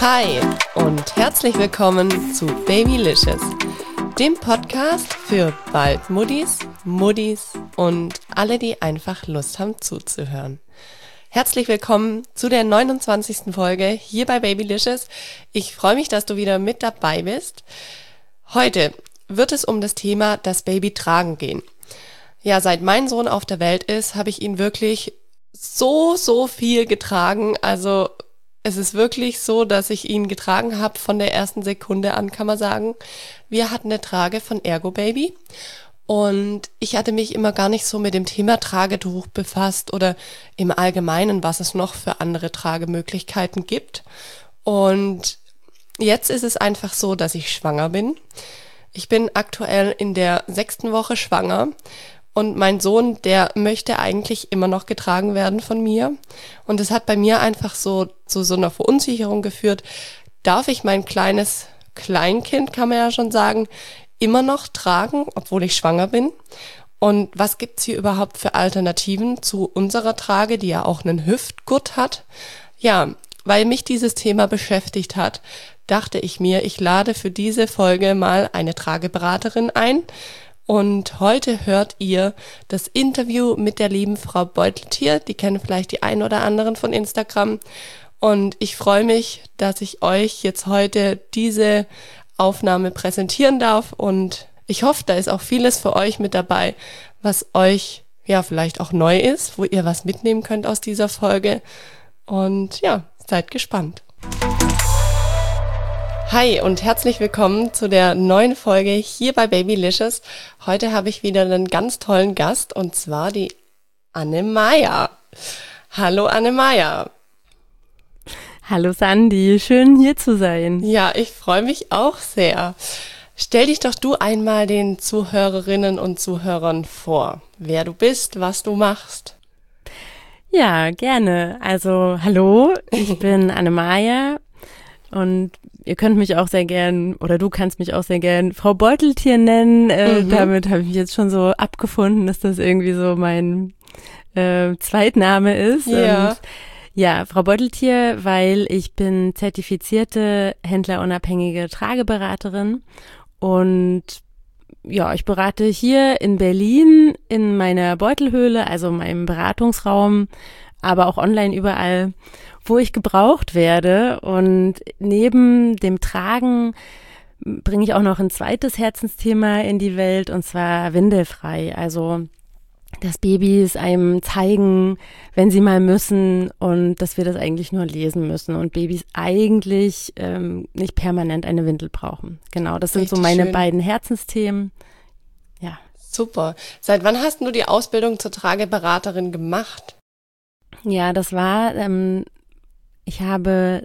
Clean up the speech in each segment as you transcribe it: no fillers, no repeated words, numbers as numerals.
Hi und herzlich willkommen zu Babylicious, dem Podcast für bald Muddis, Muddis und alle, die einfach Lust haben zuzuhören. Herzlich willkommen zu der 29. Folge hier bei Babylicious. Ich freue mich, dass du wieder mit dabei bist. Heute wird es um das Thema das Baby tragen gehen. Ja, seit mein Sohn auf der Welt ist, habe ich ihn wirklich so viel getragen. Also es ist wirklich so, dass ich ihn getragen habe von der ersten Sekunde an, kann man sagen. Wir hatten eine Trage von Ergo Baby und ich hatte mich immer gar nicht so mit dem Thema Tragetuch befasst oder im Allgemeinen, was es noch für andere Tragemöglichkeiten gibt. Und jetzt ist es einfach so, dass ich schwanger bin. Ich bin aktuell in der 6. Woche schwanger. Und mein Sohn, der möchte eigentlich immer noch getragen werden von mir. Und es hat bei mir einfach so zu so einer Verunsicherung geführt. Darf ich mein kleines Kleinkind, kann man ja schon sagen, immer noch tragen, obwohl ich schwanger bin? Und was gibt's hier überhaupt für Alternativen zu unserer Trage, die ja auch einen Hüftgurt hat? Ja, weil mich dieses Thema beschäftigt hat, dachte ich mir, ich lade für diese Folge mal eine Trageberaterin ein. Und heute hört ihr das Interview mit der lieben Frau Beuteltier. Die kennen vielleicht die einen oder anderen von Instagram. Und ich freue mich, dass ich euch jetzt heute diese Aufnahme präsentieren darf. Und ich hoffe, da ist auch vieles für euch mit dabei, was euch ja vielleicht auch neu ist, wo ihr was mitnehmen könnt aus dieser Folge. Und ja, seid gespannt. Hi und herzlich willkommen zu der neuen Folge hier bei Babylicious. Heute habe ich wieder einen ganz tollen Gast und zwar die Anne-Maja. Hallo Anne-Maja. Hallo Sandy, schön hier zu sein. Ja, ich freue mich auch sehr. Stell dich doch du einmal den Zuhörerinnen und Zuhörern vor, wer du bist, was du machst. Ja, gerne. Also hallo, ich bin Anne-Maja. Und ihr könnt mich auch sehr gern, oder du kannst mich auch sehr gern Frau Beuteltier nennen. Damit habe ich mich jetzt schon so abgefunden, dass das irgendwie so mein Zweitname ist. Ja. Und ja, Frau Beuteltier, weil ich bin zertifizierte händlerunabhängige Trageberaterin. Und ja, ich berate hier in Berlin in meiner Beutelhöhle, also meinem Beratungsraum, aber auch online überall, wo ich gebraucht werde. Und neben dem Tragen bringe ich auch noch ein zweites Herzensthema in die Welt, und zwar windelfrei. Also, dass Babys einem zeigen, wenn sie mal müssen, und dass wir das eigentlich nur lesen müssen und Babys eigentlich nicht permanent eine Windel brauchen. Genau, das sind Richtig so meine schön. beiden Herzensthemen. Ja. Super. Seit wann hast du die Ausbildung zur Trageberaterin gemacht? Ja, das war, ich habe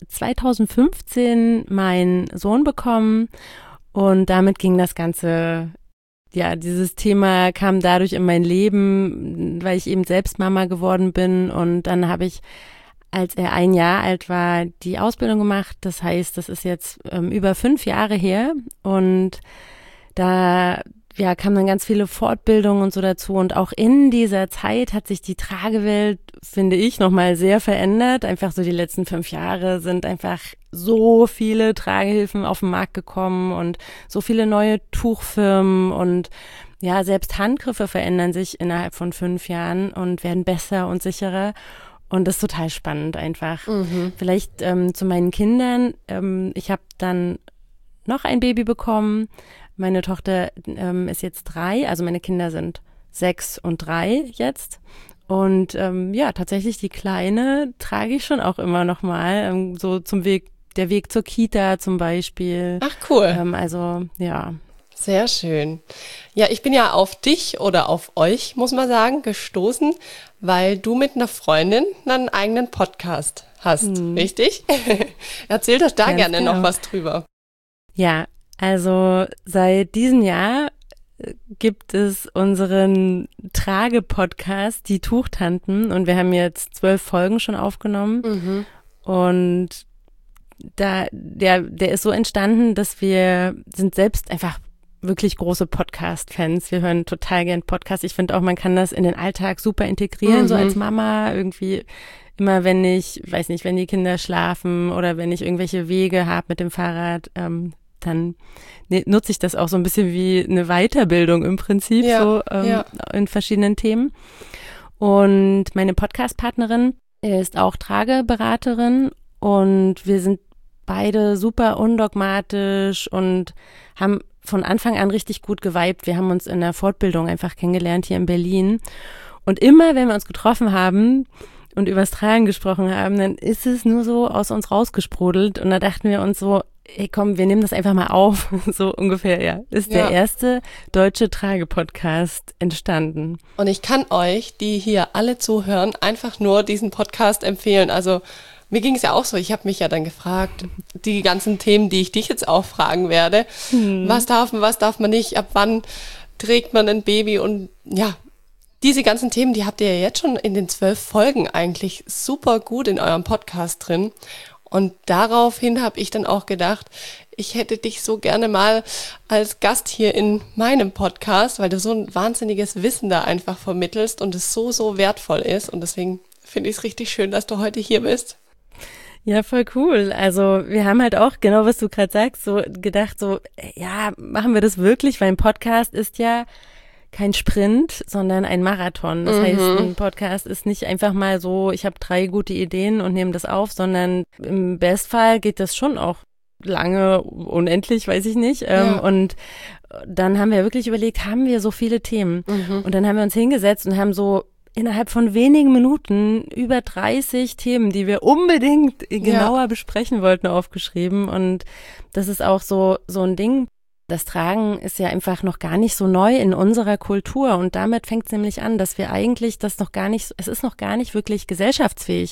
2015 meinen Sohn bekommen und damit ging das Ganze, ja, dieses Thema kam dadurch in mein Leben, weil ich eben selbst Mama geworden bin, und dann habe ich, als er 1 Jahr alt war, die Ausbildung gemacht. Das heißt, das ist jetzt über 5 Jahre her, und da ja, kamen dann ganz viele Fortbildungen und so dazu, und auch in dieser Zeit hat sich die Tragewelt, finde ich, nochmal sehr verändert. Einfach so die letzten 5 Jahre sind einfach so viele Tragehilfen auf den Markt gekommen und so viele neue Tuchfirmen, und ja, selbst Handgriffe verändern sich innerhalb von 5 Jahren und werden besser und sicherer. Und das ist total spannend einfach. Vielleicht zu meinen Kindern. Ich habe dann noch ein Baby bekommen. Meine Tochter ist jetzt 3, also meine Kinder sind 6 und 3 jetzt. Und ja, tatsächlich die Kleine trage ich schon auch immer noch mal, so der Weg zur Kita zum Beispiel. Ach cool. Also ja. Sehr schön. Ja, ich bin ja auf dich oder auf euch, muss man sagen, gestoßen, weil du mit einer Freundin einen eigenen Podcast hast, richtig? Erzähl doch da Ganz gerne genau. noch was drüber. Ja, also seit diesem Jahr gibt es unseren Trage-Podcast, die Tuchtanten, und wir haben jetzt 12 Folgen schon aufgenommen. Und der ist so entstanden, dass wir sind selbst einfach wirklich große Podcast-Fans. Wir hören total gern Podcasts. Ich finde auch, man kann das in den Alltag super integrieren, so als Mama irgendwie. Immer wenn ich, weiß nicht, wenn die Kinder schlafen oder wenn ich irgendwelche Wege habe mit dem Fahrrad, dann nutze ich das auch so ein bisschen wie eine Weiterbildung im Prinzip, in verschiedenen Themen. Und meine Podcast-Partnerin ist auch Trageberaterin und wir sind beide super undogmatisch und haben von Anfang an richtig gut geweibt. Wir haben uns in der Fortbildung einfach kennengelernt hier in Berlin. Und immer, wenn wir uns getroffen haben und übers Tragen gesprochen haben, dann ist es nur so aus uns rausgesprudelt. Und da dachten wir uns so, hey komm, wir nehmen das einfach mal auf. So ungefähr, ja. Ist der erste deutsche Trage-Podcast entstanden. Und ich kann euch, die hier alle zuhören, einfach nur diesen Podcast empfehlen. Also mir ging es ja auch so, ich habe mich ja dann gefragt, die ganzen Themen, die ich dich jetzt auch fragen werde, was darf man nicht, ab wann trägt man ein Baby und ja, diese ganzen Themen, die habt ihr ja jetzt schon in den 12 Folgen eigentlich super gut in eurem Podcast drin. Und daraufhin habe ich dann auch gedacht, ich hätte dich so gerne mal als Gast hier in meinem Podcast, weil du so ein wahnsinniges Wissen da einfach vermittelst und es so wertvoll ist. Und deswegen finde ich es richtig schön, dass du heute hier bist. Ja, voll cool. Also wir haben halt auch, genau was du gerade sagst, so gedacht, so, ja, machen wir das wirklich? Weil ein Podcast ist ja kein Sprint, sondern ein Marathon. Das heißt, ein Podcast ist nicht einfach mal so, ich habe 3 gute Ideen und nehme das auf, sondern im Bestfall geht das schon auch lange, unendlich, weiß ich nicht. Und dann haben wir wirklich überlegt, haben wir so viele Themen? Und dann haben wir uns hingesetzt und haben so innerhalb von wenigen Minuten über 30 Themen, die wir unbedingt genauer besprechen wollten, aufgeschrieben. Und das ist auch so ein Ding. Das Tragen ist ja einfach noch gar nicht so neu in unserer Kultur. Und damit fängt es nämlich an, dass wir eigentlich es ist noch gar nicht wirklich gesellschaftsfähig.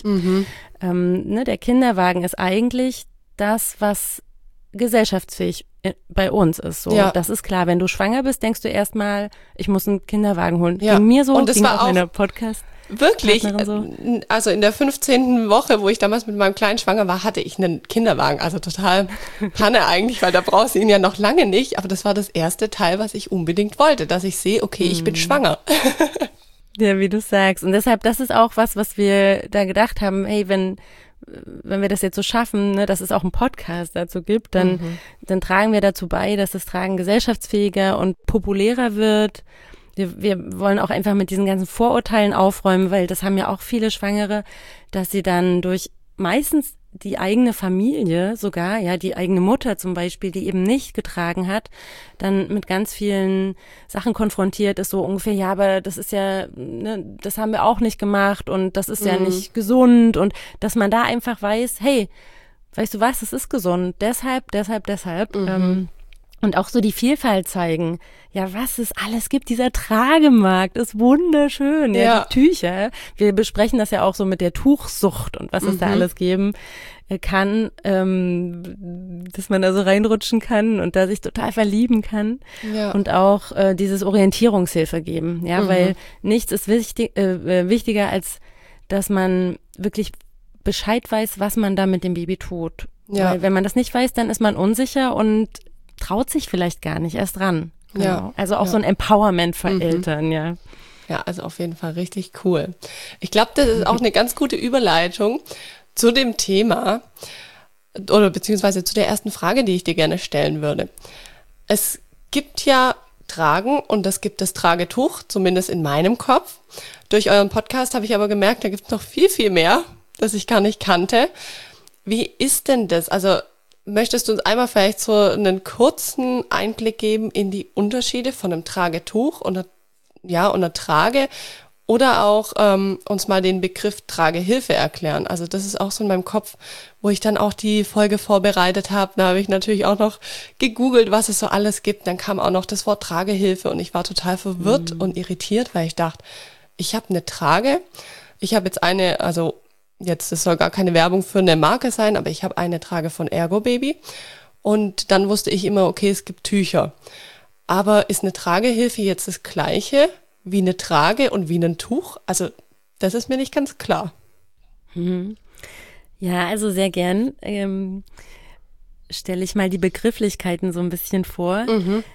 Der Kinderwagen ist eigentlich das, was gesellschaftsfähig bei uns ist. So, das ist klar. Wenn du schwanger bist, denkst du erstmal, ich muss einen Kinderwagen holen. Ja. Ging mir so, und das ging war auch meiner Podcast. Wirklich, so. Also in der 15. Woche, wo ich damals mit meinem Kleinen schwanger war, hatte ich einen Kinderwagen. Also total Panne eigentlich, weil da brauchst du ihn ja noch lange nicht. Aber das war das erste Teil, was ich unbedingt wollte, dass ich sehe, okay, ich bin schwanger. Ja, wie du sagst. Und deshalb, das ist auch was wir da gedacht haben, hey, wenn wir das jetzt so schaffen, ne, dass es auch einen Podcast dazu gibt, dann tragen wir dazu bei, dass das Tragen gesellschaftsfähiger und populärer wird. Wir wollen auch einfach mit diesen ganzen Vorurteilen aufräumen, weil das haben ja auch viele Schwangere, dass sie dann durch meistens die eigene Familie sogar, ja, die eigene Mutter zum Beispiel, die eben nicht getragen hat, dann mit ganz vielen Sachen konfrontiert ist, so ungefähr, ja, aber das ist ja, ne, das haben wir auch nicht gemacht und das ist ja nicht gesund und dass man da einfach weiß, hey, weißt du was, es ist gesund, deshalb. Und auch so die Vielfalt zeigen, ja, was es alles gibt. Dieser Tragemarkt ist wunderschön. Ja, die Tücher. Wir besprechen das ja auch so mit der Tuchsucht und was es da alles geben kann, dass man da so reinrutschen kann und da sich total verlieben kann. Ja. Und auch dieses Orientierungshilfe geben. Ja, weil nichts ist wichtiger, als dass man wirklich Bescheid weiß, was man da mit dem Baby tut. Ja. Weil wenn man das nicht weiß, dann ist man unsicher und traut sich vielleicht gar nicht erst ran. Genau. Ja. Also auch so ein Empowerment für Eltern, ja. Ja, also auf jeden Fall richtig cool. Ich glaube, das ist auch eine ganz gute Überleitung zu dem Thema oder beziehungsweise zu der ersten Frage, die ich dir gerne stellen würde. Es gibt ja Tragen und es gibt das Tragetuch, zumindest in meinem Kopf. Durch euren Podcast habe ich aber gemerkt, da gibt es noch viel, viel mehr, das ich gar nicht kannte. Wie ist denn das? Also möchtest du uns einmal vielleicht so einen kurzen Einblick geben in die Unterschiede von einem Tragetuch und einer Trage oder auch uns mal den Begriff Tragehilfe erklären? Also das ist auch so in meinem Kopf, wo ich dann auch die Folge vorbereitet habe. Da habe ich natürlich auch noch gegoogelt, was es so alles gibt. Dann kam auch noch das Wort Tragehilfe und ich war total verwirrt und irritiert, weil ich dachte, ich habe eine Trage, ich habe jetzt eine, also jetzt, das soll gar keine Werbung für eine Marke sein, aber ich habe eine Trage von Ergo Baby und dann wusste ich immer, okay, es gibt Tücher. Aber ist eine Tragehilfe jetzt das Gleiche wie eine Trage und wie ein Tuch? Also das ist mir nicht ganz klar. Ja, also sehr gern stelle ich mal die Begrifflichkeiten so ein bisschen vor.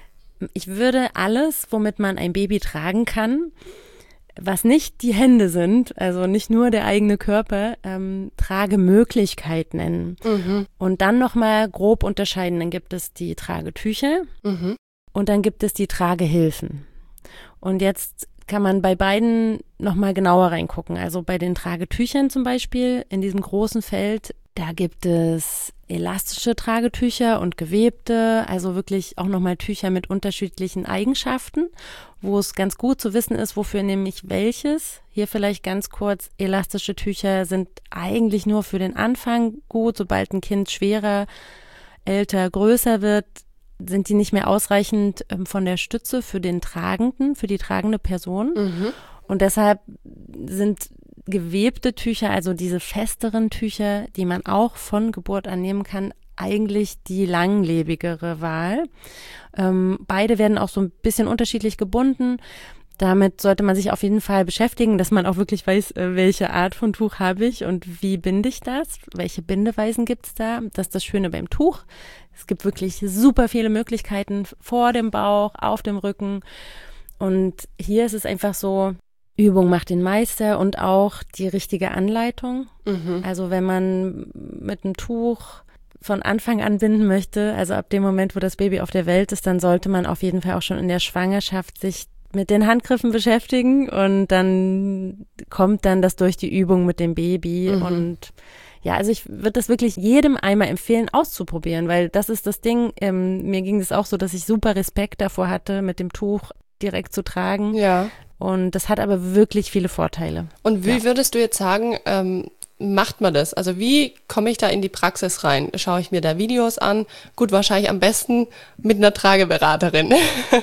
Ich würde alles, womit man ein Baby tragen kann, was nicht die Hände sind, also nicht nur der eigene Körper, Tragemöglichkeit nennen. Und dann nochmal grob unterscheiden. Dann gibt es die Tragetücher und dann gibt es die Tragehilfen. Und jetzt kann man bei beiden nochmal genauer reingucken. Also bei den Tragetüchern zum Beispiel, in diesem großen Feld, da gibt es elastische Tragetücher und gewebte, also wirklich auch nochmal Tücher mit unterschiedlichen Eigenschaften, wo es ganz gut zu wissen ist, wofür nehme ich welches. Hier vielleicht ganz kurz, elastische Tücher sind eigentlich nur für den Anfang gut. Sobald ein Kind schwerer, älter, größer wird, sind die nicht mehr ausreichend von der Stütze für den Tragenden, für die tragende Person. Und deshalb sind gewebte Tücher, also diese festeren Tücher, die man auch von Geburt an nehmen kann, eigentlich die langlebigere Wahl. Beide werden auch so ein bisschen unterschiedlich gebunden. Damit sollte man sich auf jeden Fall beschäftigen, dass man auch wirklich weiß, welche Art von Tuch habe ich und wie binde ich das, welche Bindeweisen gibt es da. Das ist das Schöne beim Tuch. Es gibt wirklich super viele Möglichkeiten vor dem Bauch, auf dem Rücken. Und hier ist es einfach so, Übung macht den Meister und auch die richtige Anleitung. Also wenn man mit einem Tuch von Anfang an binden möchte, also ab dem Moment, wo das Baby auf der Welt ist, dann sollte man auf jeden Fall auch schon in der Schwangerschaft sich mit den Handgriffen beschäftigen und dann kommt dann das durch die Übung mit dem Baby und ja, also ich würde das wirklich jedem einmal empfehlen, auszuprobieren, weil das ist das Ding, mir ging es auch so, dass ich super Respekt davor hatte, mit dem Tuch direkt zu tragen. Ja. Und das hat aber wirklich viele Vorteile. Und wie würdest du jetzt sagen, macht man das? Also wie komme ich da in die Praxis rein? Schaue ich mir da Videos an? Gut, wahrscheinlich am besten mit einer Trageberaterin.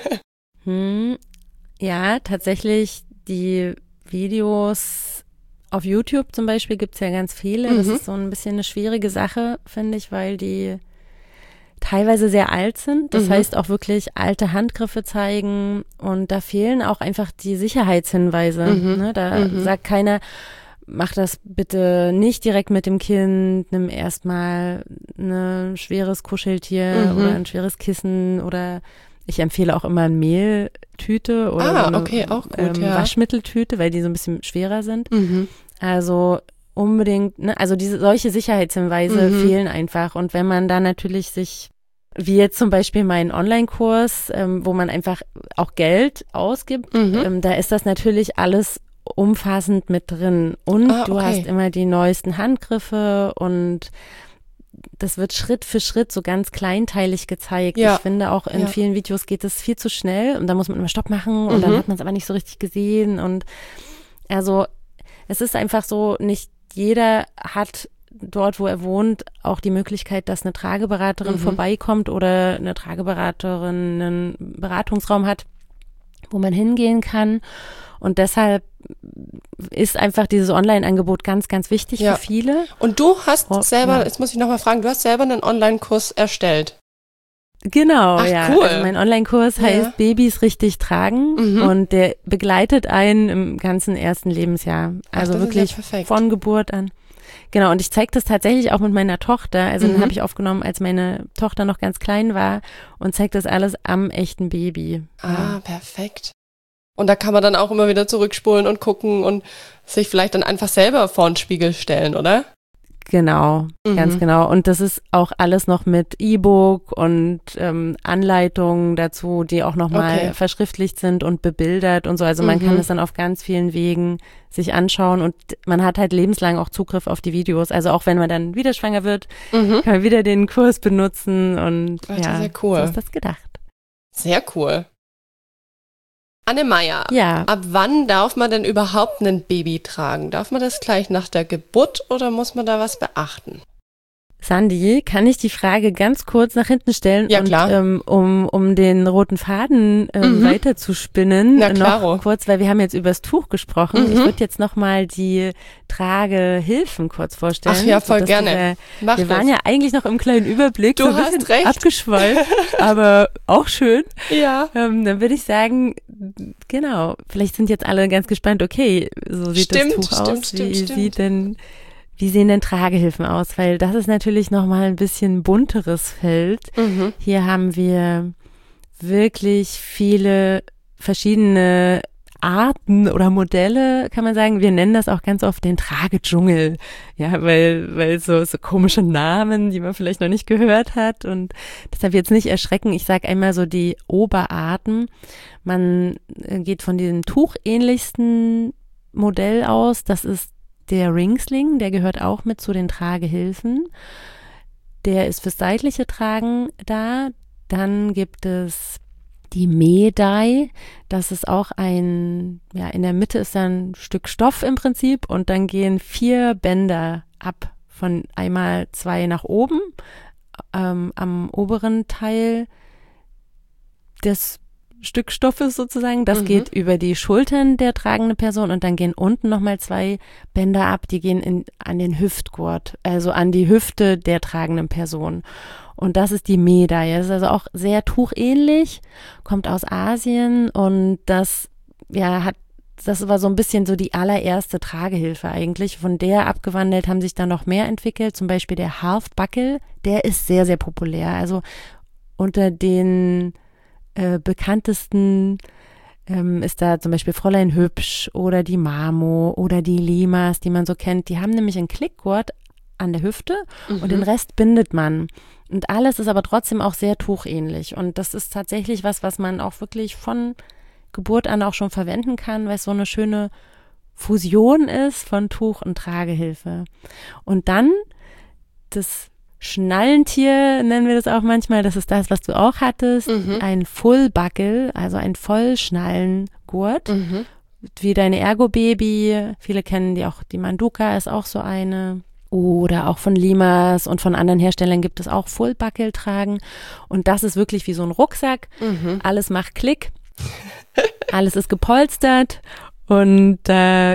Ja, tatsächlich die Videos auf YouTube zum Beispiel gibt es ja ganz viele. Das ist so ein bisschen eine schwierige Sache, finde ich, weil die teilweise sehr alt sind. Das heißt auch wirklich alte Handgriffe zeigen und da fehlen auch einfach die Sicherheitshinweise. Ne? Da sagt keiner, mach das bitte nicht direkt mit dem Kind, nimm erstmal ein schweres Kuscheltier oder ein schweres Kissen oder ich empfehle auch immer eine Mehltüte oder so eine auch gut, Waschmitteltüte, weil die so ein bisschen schwerer sind. Also unbedingt, ne, also solche Sicherheitshinweise fehlen einfach. Und wenn man da natürlich sich, wie jetzt zum Beispiel meinen Online-Kurs, wo man einfach auch Geld ausgibt, da ist das natürlich alles umfassend mit drin. Und du hast immer die neuesten Handgriffe und das wird Schritt für Schritt so ganz kleinteilig gezeigt. Ja. Ich finde auch in vielen Videos geht es viel zu schnell und da muss man immer Stopp machen und dann hat man es aber nicht so richtig gesehen und also es ist einfach so, nicht jeder hat dort, wo er wohnt, auch die Möglichkeit, dass eine Trageberaterin vorbeikommt oder eine Trageberaterin einen Beratungsraum hat, wo man hingehen kann. Und deshalb ist einfach dieses Online-Angebot ganz, ganz wichtig für viele. Und du hast selber, jetzt muss ich nochmal fragen, du hast selber einen Online-Kurs erstellt. Genau, Ach, cool. Also mein Online-Kurs heißt Babys richtig tragen und der begleitet einen im ganzen ersten Lebensjahr. Also wirklich von Geburt an. Genau, und ich zeige das tatsächlich auch mit meiner Tochter. Also den habe ich aufgenommen, als meine Tochter noch ganz klein war und zeige das alles am echten Baby. Perfekt. Und da kann man dann auch immer wieder zurückspulen und gucken und sich vielleicht dann einfach selber vor den Spiegel stellen, oder? Genau, ganz genau. Und das ist auch alles noch mit E-Book und Anleitungen dazu, die auch nochmal verschriftlicht sind und bebildert und so. Also man kann es dann auf ganz vielen Wegen sich anschauen und man hat halt lebenslang auch Zugriff auf die Videos. Also auch wenn man dann wieder schwanger wird, kann man wieder den Kurs benutzen und sehr cool. So ist das gedacht. Sehr cool. Anne-Maja, ab wann darf man denn überhaupt ein Baby tragen? Darf man das gleich nach der Geburt oder muss man da was beachten? Sandy, kann ich die Frage ganz kurz nach hinten stellen? Ja, klar. Und um den roten Faden weiter zu spinnen, noch kurz, weil wir haben jetzt über das Tuch gesprochen. Ich würde jetzt nochmal die Tragehilfen kurz vorstellen. Ach ja, voll gerne. Wir waren ja eigentlich noch im kleinen Überblick. Du hast recht. Abgeschweift, aber auch schön. Ja. Dann würde ich sagen, genau, vielleicht sind jetzt alle ganz gespannt, okay, so sieht das Tuch aus. Wie sehen denn Tragehilfen aus? Weil das ist natürlich nochmal ein bisschen bunteres Feld. Hier haben wir wirklich viele verschiedene Arten oder Modelle, kann man sagen. Wir nennen das auch ganz oft den Tragedschungel, ja, weil so komische Namen, die man vielleicht noch nicht gehört hat, und deshalb jetzt nicht erschrecken. Ich sage einmal so die Oberarten. Man geht von diesem tuchähnlichsten Modell aus. Das ist der Ringsling, der gehört auch mit zu den Tragehilfen. Der ist fürs seitliche Tragen da. Dann gibt es die Medaille, das ist auch in der Mitte ist dann ein Stück Stoff im Prinzip, und dann gehen 4 Bänder ab, von einmal 2 nach oben, am oberen Teil des Stückstoffes sozusagen, das geht über die Schultern der tragenden Person, und dann gehen unten nochmal 2 Bänder ab, die gehen an den Hüftgurt, also an die Hüfte der tragenden Person. Und das ist die Medaille. Das ist also auch sehr tuchähnlich, kommt aus Asien, und das war so ein bisschen so die allererste Tragehilfe eigentlich. Von der abgewandelt haben sich dann noch mehr entwickelt, zum Beispiel der Half Buckle, der ist sehr, sehr populär. Also unter den bekanntesten ist da zum Beispiel Fräulein Hübsch oder die Mamo oder die Limas, die man so kennt. Die haben nämlich einen Klickgurt an der Hüfte und den Rest bindet man. Und alles ist aber trotzdem auch sehr tuchähnlich. Und das ist tatsächlich was man auch wirklich von Geburt an auch schon verwenden kann, weil es so eine schöne Fusion ist von Tuch und Tragehilfe. Und dann das Schnallentier, nennen wir das auch manchmal, das ist das, was du auch hattest, ein Full Buckle, also ein Vollschnallengurt, wie deine Ergo-Baby. Viele kennen die Manduka ist auch so eine. Oder auch von Limas und von anderen Herstellern gibt es auch Full-Buckle-Tragen. Und das ist wirklich wie so ein Rucksack. Alles macht Klick. Alles ist gepolstert. Und da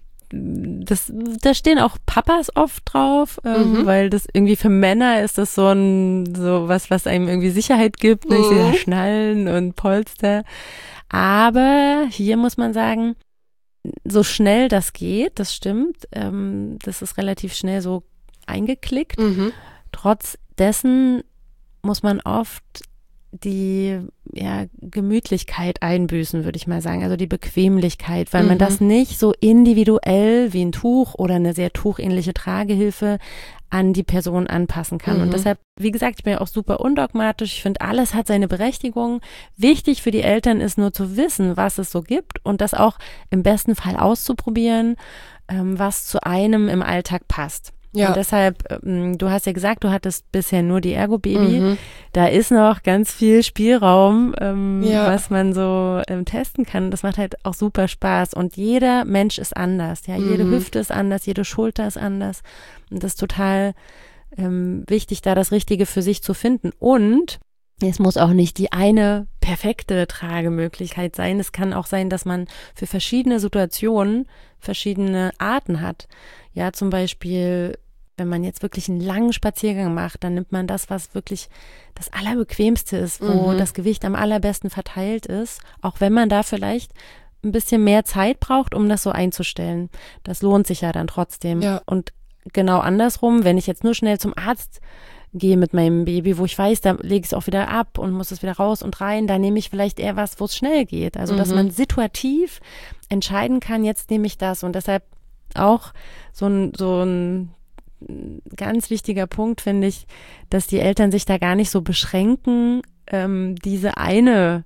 stehen auch Papas oft drauf, weil das irgendwie für Männer ist das so was einem irgendwie Sicherheit gibt. Ich sehe Schnallen und Polster. Aber hier muss man sagen, so schnell das geht, das stimmt. Das ist relativ schnell so eingeklickt. Trotz dessen muss man oft die Gemütlichkeit einbüßen, würde ich mal sagen. Also die Bequemlichkeit, weil man das nicht so individuell wie ein Tuch oder eine sehr tuchähnliche Tragehilfe an die Person anpassen kann. Und deshalb, wie gesagt, ich bin ja auch super undogmatisch. Ich finde, alles hat seine Berechtigung. Wichtig für die Eltern ist nur zu wissen, was es so gibt, und das auch im besten Fall auszuprobieren, was zu einem im Alltag passt. Ja. Und deshalb, du hast ja gesagt, du hattest bisher nur die Ergo-Baby. Da ist noch ganz viel Spielraum, was man so testen kann. Das macht halt auch super Spaß. Und jeder Mensch ist anders. Ja, jede Hüfte ist anders, jede Schulter ist anders. Und das ist total wichtig, da das Richtige für sich zu finden. Und es muss auch nicht die eine perfekte Tragemöglichkeit sein. Es kann auch sein, dass man für verschiedene Situationen verschiedene Arten hat. Ja, zum Beispiel, wenn man jetzt wirklich einen langen Spaziergang macht, dann nimmt man das, was wirklich das Allerbequemste ist, wo das Gewicht am allerbesten verteilt ist, auch wenn man da vielleicht ein bisschen mehr Zeit braucht, um das so einzustellen. Das lohnt sich ja dann trotzdem. Ja. Und genau andersrum, wenn ich jetzt nur schnell zum Arzt gehe mit meinem Baby, wo ich weiß, da lege ich es auch wieder ab und muss es wieder raus und rein, da nehme ich vielleicht eher was, wo es schnell geht. Also, dass man situativ entscheiden kann, jetzt nehme ich das. Und deshalb auch so ein ganz wichtiger Punkt, finde ich, dass die Eltern sich da gar nicht so beschränken, diese eine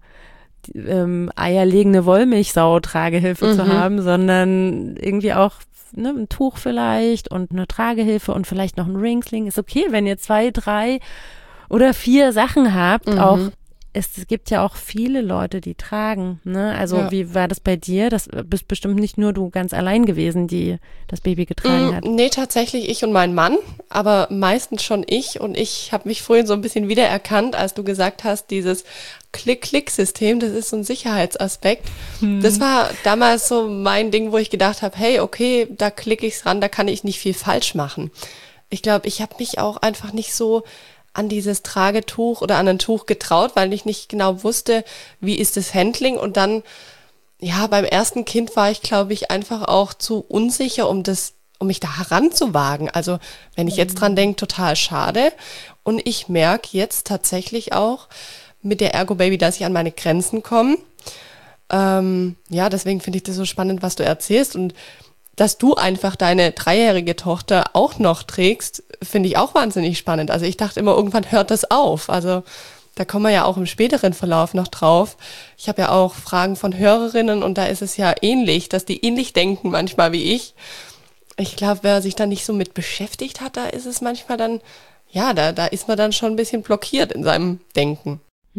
eierlegende Wollmilchsau-Tragehilfe zu haben, sondern irgendwie auch ein Tuch vielleicht und eine Tragehilfe und vielleicht noch ein Ringsling. Ist okay, wenn ihr 2, 3 oder 4 Sachen habt. Auch es gibt ja auch viele Leute, die tragen. Ne? Also wie war das bei dir? Das bist bestimmt nicht nur du ganz allein gewesen, die das Baby getragen hat. Nee, tatsächlich ich und mein Mann, aber meistens schon ich. Und ich habe mich vorhin so ein bisschen wiedererkannt, als du gesagt hast, dieses Klick-Klick-System, das ist so ein Sicherheitsaspekt. Das war damals so mein Ding, wo ich gedacht habe, hey, okay, da klicke ich's ran, da kann ich nicht viel falsch machen. Ich glaube, ich habe mich auch einfach nicht so an dieses Tragetuch oder an ein Tuch getraut, weil ich nicht genau wusste, wie ist das Handling. Und dann, beim ersten Kind war ich, glaube ich, einfach auch zu unsicher, um mich da heranzuwagen. Also, wenn ich jetzt dran denke, total schade. Und ich merke jetzt tatsächlich auch, mit der Ergo-Baby, dass ich an meine Grenzen komme. Deswegen finde ich das so spannend, was du erzählst. Und dass du einfach deine 3-jährige Tochter auch noch trägst, finde ich auch wahnsinnig spannend. Also ich dachte immer, irgendwann hört das auf. Also da kommen wir ja auch im späteren Verlauf noch drauf. Ich habe ja auch Fragen von Hörerinnen und da ist es ja ähnlich, dass die ähnlich denken manchmal wie ich. Ich glaube, wer sich da nicht so mit beschäftigt hat, da ist es manchmal dann, da ist man dann schon ein bisschen blockiert in seinem Denken.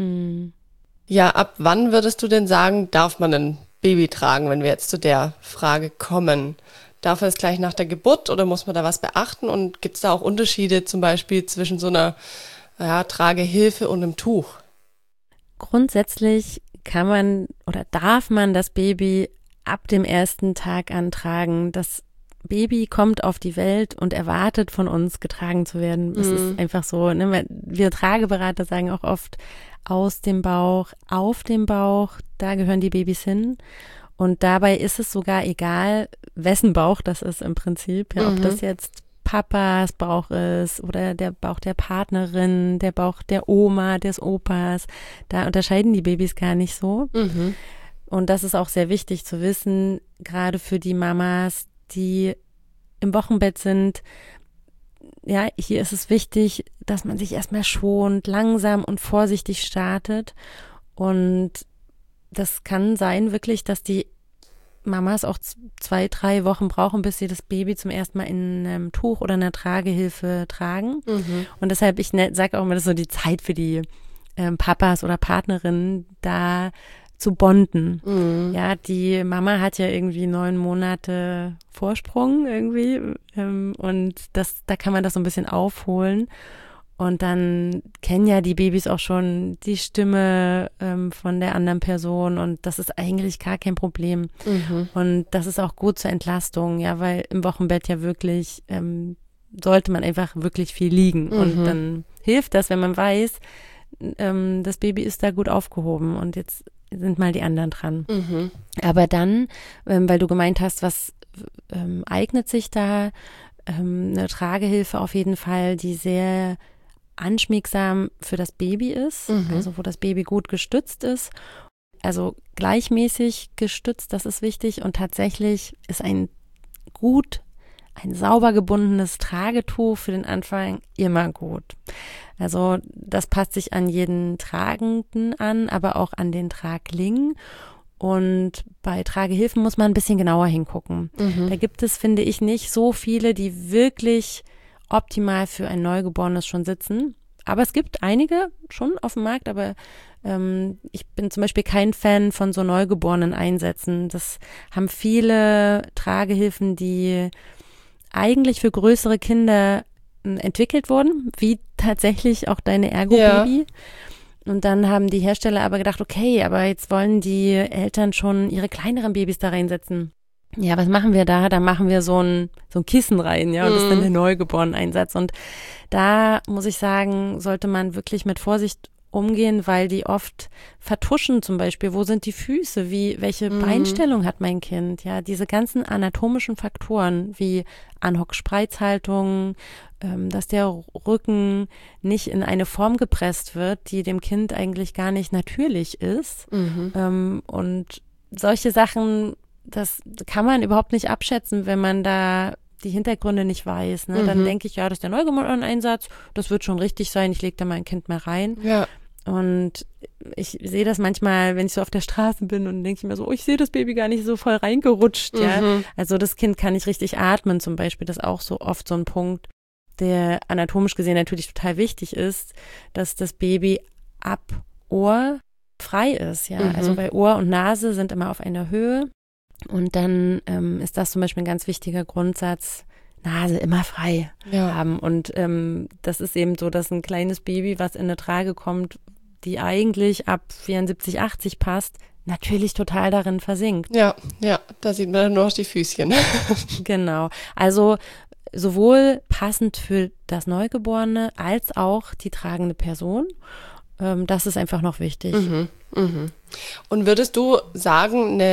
Ja, ab wann würdest du denn sagen, darf man ein Baby tragen, wenn wir jetzt zu der Frage kommen? Darf man es gleich nach der Geburt oder muss man da was beachten? Und gibt es da auch Unterschiede zum Beispiel zwischen so einer Tragehilfe und einem Tuch? Grundsätzlich kann man oder darf man das Baby ab dem ersten Tag antragen. Das Baby kommt auf die Welt und erwartet von uns, getragen zu werden. Es ist einfach so, ne? Wir Trageberater sagen auch oft, aus dem Bauch, auf dem Bauch, da gehören die Babys hin. Und dabei ist es sogar egal, wessen Bauch das ist im Prinzip. Ja, ob das jetzt Papas Bauch ist oder der Bauch der Partnerin, der Bauch der Oma, des Opas. Da unterscheiden die Babys gar nicht so. Und das ist auch sehr wichtig zu wissen, gerade für die Mamas, die im Wochenbett sind. Ja, hier ist es wichtig, dass man sich erstmal schont, langsam und vorsichtig startet. Und das kann sein wirklich, dass die Mamas auch 2-3 Wochen brauchen, bis sie das Baby zum ersten Mal in einem Tuch oder einer Tragehilfe tragen. Und deshalb, ich sage auch immer, das ist so die Zeit für die Papas oder Partnerinnen, da zu bonden. Ja, die Mama hat ja irgendwie 9 Monate Vorsprung irgendwie und da kann man das so ein bisschen aufholen. Und dann kennen ja die Babys auch schon die Stimme von der anderen Person und das ist eigentlich gar kein Problem. Und das ist auch gut zur Entlastung, ja, weil im Wochenbett ja wirklich sollte man einfach wirklich viel liegen. Und dann hilft das, wenn man weiß, das Baby ist da gut aufgehoben und jetzt sind mal die anderen dran. Aber dann, weil du gemeint hast, was eignet sich da, eine Tragehilfe auf jeden Fall, die sehr anschmiegsam für das Baby ist, also wo das Baby gut gestützt ist, also gleichmäßig gestützt, das ist wichtig und tatsächlich ist ein sauber gebundenes Tragetuch für den Anfang immer gut. Also das passt sich an jeden Tragenden an, aber auch an den Tragling. Und bei Tragehilfen muss man ein bisschen genauer hingucken. Da gibt es, finde ich, nicht so viele, die wirklich optimal für ein Neugeborenes schon sitzen. Aber es gibt einige schon auf dem Markt, aber ich bin zum Beispiel kein Fan von so neugeborenen Einsätzen. Das haben viele Tragehilfen, die eigentlich für größere Kinder entwickelt wurden, wie tatsächlich auch deine Ergo-Baby. Ja. Und dann haben die Hersteller aber gedacht, okay, aber jetzt wollen die Eltern schon ihre kleineren Babys da reinsetzen. Ja, was machen wir da? Da machen wir so ein Kissen rein, ja, und das ist dann der Neugeborenen-Einsatz. Und da muss ich sagen, sollte man wirklich mit Vorsicht umgehen, weil die oft vertuschen zum Beispiel, wo sind die Füße, welche Beinstellung hat mein Kind, ja, diese ganzen anatomischen Faktoren wie Anhock-Spreizhaltung, dass der Rücken nicht in eine Form gepresst wird, die dem Kind eigentlich gar nicht natürlich ist und solche Sachen, das kann man überhaupt nicht abschätzen, wenn man da die Hintergründe nicht weiß, ne? Dann denke ich, ja, das ist der Neugeborenen-Einsatz, das wird schon richtig sein, ich lege da mein Kind mal rein. Ja. Und ich sehe das manchmal, wenn ich so auf der Straße bin und denke ich mir so, oh, ich sehe das Baby gar nicht so voll reingerutscht, ja. Also das Kind kann nicht richtig atmen zum Beispiel, das ist auch so oft so ein Punkt, der anatomisch gesehen natürlich total wichtig ist, dass das Baby ab Ohr frei ist, ja. Also weil Ohr und Nase sind immer auf einer Höhe und dann ist das zum Beispiel ein ganz wichtiger Grundsatz, Nase immer frei haben. Und das ist eben so, dass ein kleines Baby, was in eine Trage kommt, die eigentlich ab 74, 80 passt, natürlich total darin versinkt. Ja, da sieht man dann nur noch die Füßchen. Genau. Also sowohl passend für das Neugeborene als auch die tragende Person. Das ist einfach noch wichtig. Und würdest du sagen, eine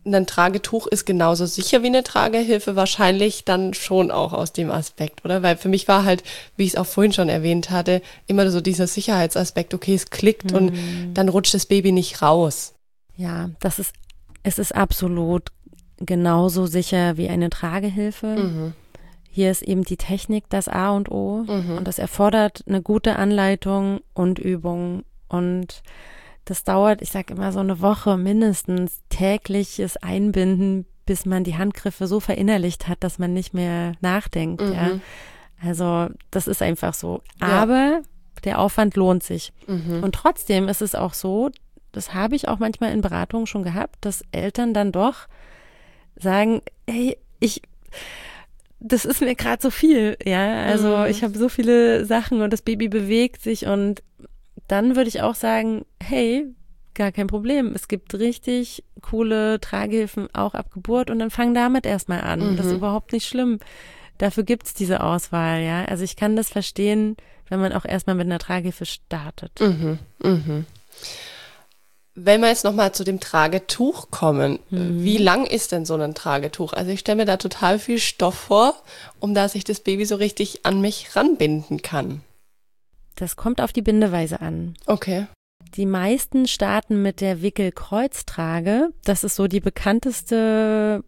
ein Tragetuch ist genauso sicher wie eine Tragehilfe, wahrscheinlich dann schon auch aus dem Aspekt, oder? Weil für mich war halt, wie ich es auch vorhin schon erwähnt hatte, immer so dieser Sicherheitsaspekt, okay, es klickt und dann rutscht das Baby nicht raus. Ja, es ist absolut genauso sicher wie eine Tragehilfe. Hier ist eben die Technik das A und O und das erfordert eine gute Anleitung und Übung und das dauert, ich sage immer so eine Woche mindestens tägliches Einbinden, bis man die Handgriffe so verinnerlicht hat, dass man nicht mehr nachdenkt. Ja. Also das ist einfach so. Aber der Aufwand lohnt sich. Und trotzdem ist es auch so, das habe ich auch manchmal in Beratungen schon gehabt, dass Eltern dann doch sagen, hey, das ist mir gerade so viel, ja, also ich habe so viele Sachen und das Baby bewegt sich und dann würde ich auch sagen, hey, gar kein Problem, es gibt richtig coole Tragehilfen auch ab Geburt und dann fang damit erstmal an, das ist überhaupt nicht schlimm, dafür gibt's diese Auswahl, ja, also ich kann das verstehen, wenn man auch erstmal mit einer Tragehilfe startet. Wenn wir jetzt nochmal zu dem Tragetuch kommen, wie lang ist denn so ein Tragetuch? Also ich stelle mir da total viel Stoff vor, um dass ich das Baby so richtig an mich ranbinden kann. Das kommt auf die Bindeweise an. Okay. Die meisten starten mit der Wickelkreuztrage. Das ist so die bekannteste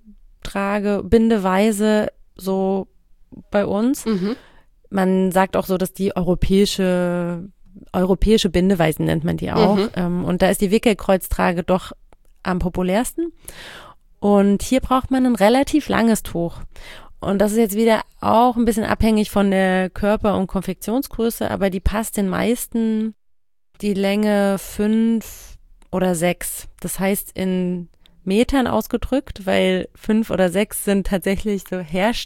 Bindeweise so bei uns. Man sagt auch so, dass die europäische Bindeweisen nennt man die auch. Und da ist die Wickelkreuztrage doch am populärsten. Und hier braucht man ein relativ langes Tuch. Und das ist jetzt wieder auch ein bisschen abhängig von der Körper- und Konfektionsgröße, aber die passt den meisten die Länge 5 oder 6. Das heißt in Metern ausgedrückt, weil 5 oder 6 sind tatsächlich so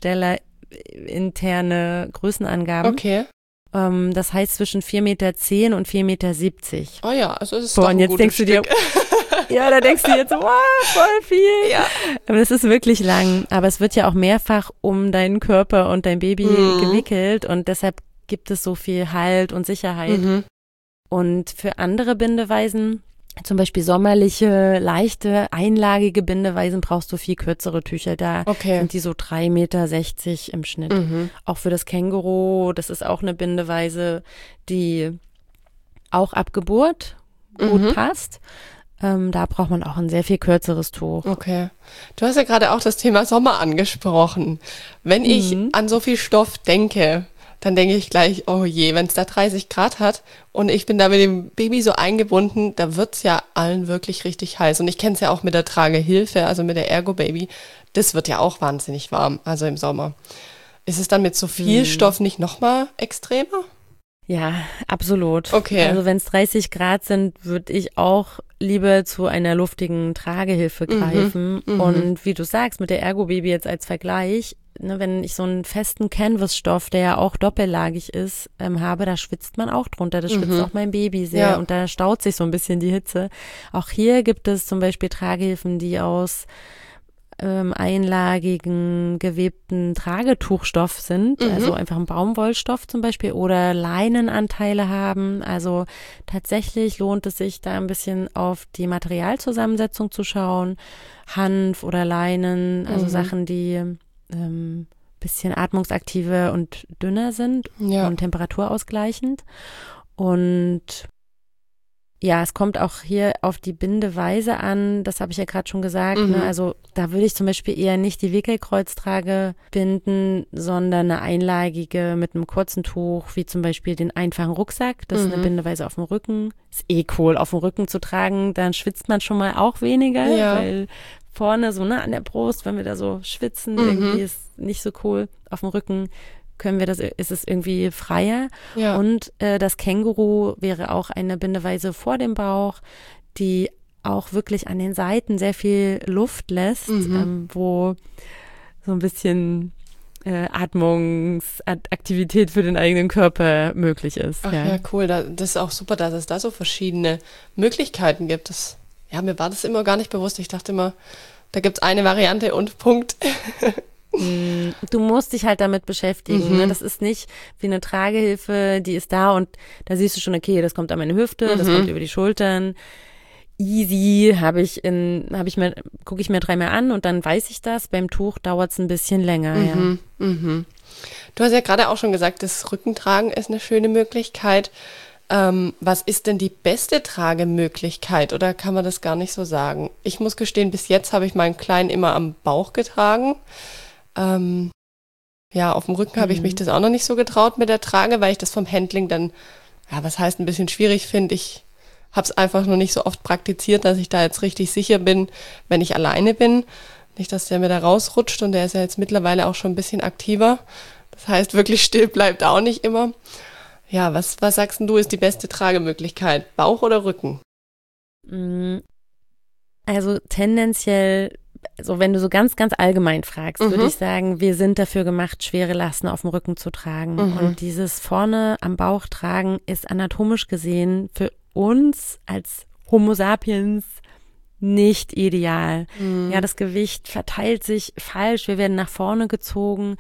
herstellerinterne Größenangaben. Okay. Das heißt zwischen 4,10 Meter und 4,70 Meter. Oh ja, also es ist Boah, doch und ein jetzt gutes denkst du Stück. dir, ja, da denkst du jetzt, wow, voll viel. Ja. Aber es ist wirklich lang. Aber es wird ja auch mehrfach um deinen Körper und dein Baby gewickelt und deshalb gibt es so viel Halt und Sicherheit. Und für andere Bindeweisen, zum Beispiel sommerliche, leichte, einlagige Bindeweisen, brauchst du viel kürzere Tücher. Da sind die so 3,60 Meter im Schnitt. Auch für das Känguru, das ist auch eine Bindeweise, die auch ab Geburt gut passt. Da braucht man auch ein sehr viel kürzeres Tuch. Okay. Du hast ja gerade auch das Thema Sommer angesprochen. Wenn ich an so viel Stoff denke, dann denke ich gleich, oh je, wenn es da 30 Grad hat und ich bin da mit dem Baby so eingebunden, da wird's ja allen wirklich richtig heiß. Und ich kenne es ja auch mit der Tragehilfe, also mit der Ergo-Baby. Das wird ja auch wahnsinnig warm, also im Sommer. Ist es dann mit so viel Stoff nicht nochmal extremer? Ja, absolut. Okay. Also wenn es 30 Grad sind, würde ich auch lieber zu einer luftigen Tragehilfe greifen. Und wie du sagst, mit der Ergo-Baby jetzt als Vergleich, ne, wenn ich so einen festen Canvas-Stoff, der ja auch doppellagig ist, habe, da schwitzt man auch drunter. Das schwitzt auch mein Baby sehr und da staut sich so ein bisschen die Hitze. Auch hier gibt es zum Beispiel Tragehilfen, die aus einlagigen, gewebten Tragetuchstoff sind, also einfach ein Baumwollstoff zum Beispiel oder Leinenanteile haben. Also tatsächlich lohnt es sich, da ein bisschen auf die Materialzusammensetzung zu schauen. Hanf oder Leinen, also Sachen, die bisschen atmungsaktiver und dünner sind und temperaturausgleichend. Und ja, es kommt auch hier auf die Bindeweise an, das habe ich ja gerade schon gesagt, ne? Also da würde ich zum Beispiel eher nicht die Wickelkreuztrage binden, sondern eine einlagige mit einem kurzen Tuch, wie zum Beispiel den einfachen Rucksack, das ist eine Bindeweise auf dem Rücken, ist cool auf dem Rücken zu tragen, dann schwitzt man schon mal auch weniger, weil vorne so an der Brust, wenn wir da so schwitzen, irgendwie ist nicht so cool, auf dem Rücken ist es irgendwie freier. Ja. Und das Känguru wäre auch eine Bindeweise vor dem Bauch, die auch wirklich an den Seiten sehr viel Luft lässt, wo so ein bisschen Atmungsaktivität für den eigenen Körper möglich ist. Ach ja, cool. Das ist auch super, dass es da so verschiedene Möglichkeiten gibt. Mir war das immer gar nicht bewusst. Ich dachte immer, da gibt's eine Variante und Punkt. Du musst dich halt damit beschäftigen. Ne? Das ist nicht wie eine Tragehilfe, die ist da und da siehst du schon, okay, das kommt an meine Hüfte, das kommt über die Schultern. easy, gucke ich mir 3-mal an und dann weiß ich das. Beim Tuch dauert es ein bisschen länger, ja. Du hast ja gerade auch schon gesagt, das Rückentragen ist eine schöne Möglichkeit. Was ist denn die beste Tragemöglichkeit oder kann man das gar nicht so sagen? Ich muss gestehen, bis jetzt habe ich meinen Kleinen immer am Bauch getragen. Auf dem Rücken habe ich mich das auch noch nicht so getraut mit der Trage, weil ich das vom Handling dann, was heißt ein bisschen schwierig finde. Ich habe es einfach noch nicht so oft praktiziert, dass ich da jetzt richtig sicher bin, wenn ich alleine bin. Nicht, dass der mir da rausrutscht und der ist ja jetzt mittlerweile auch schon ein bisschen aktiver. Das heißt, wirklich still bleibt auch nicht immer. Ja, was sagst denn du, ist die beste Tragemöglichkeit? Bauch oder Rücken? Also tendenziell, also wenn du so ganz, ganz allgemein fragst, würde ich sagen, wir sind dafür gemacht, schwere Lasten auf dem Rücken zu tragen. Und dieses vorne am Bauch tragen ist anatomisch gesehen für uns als Homo sapiens nicht ideal. Ja, das Gewicht verteilt sich falsch, wir werden nach vorne gezogen.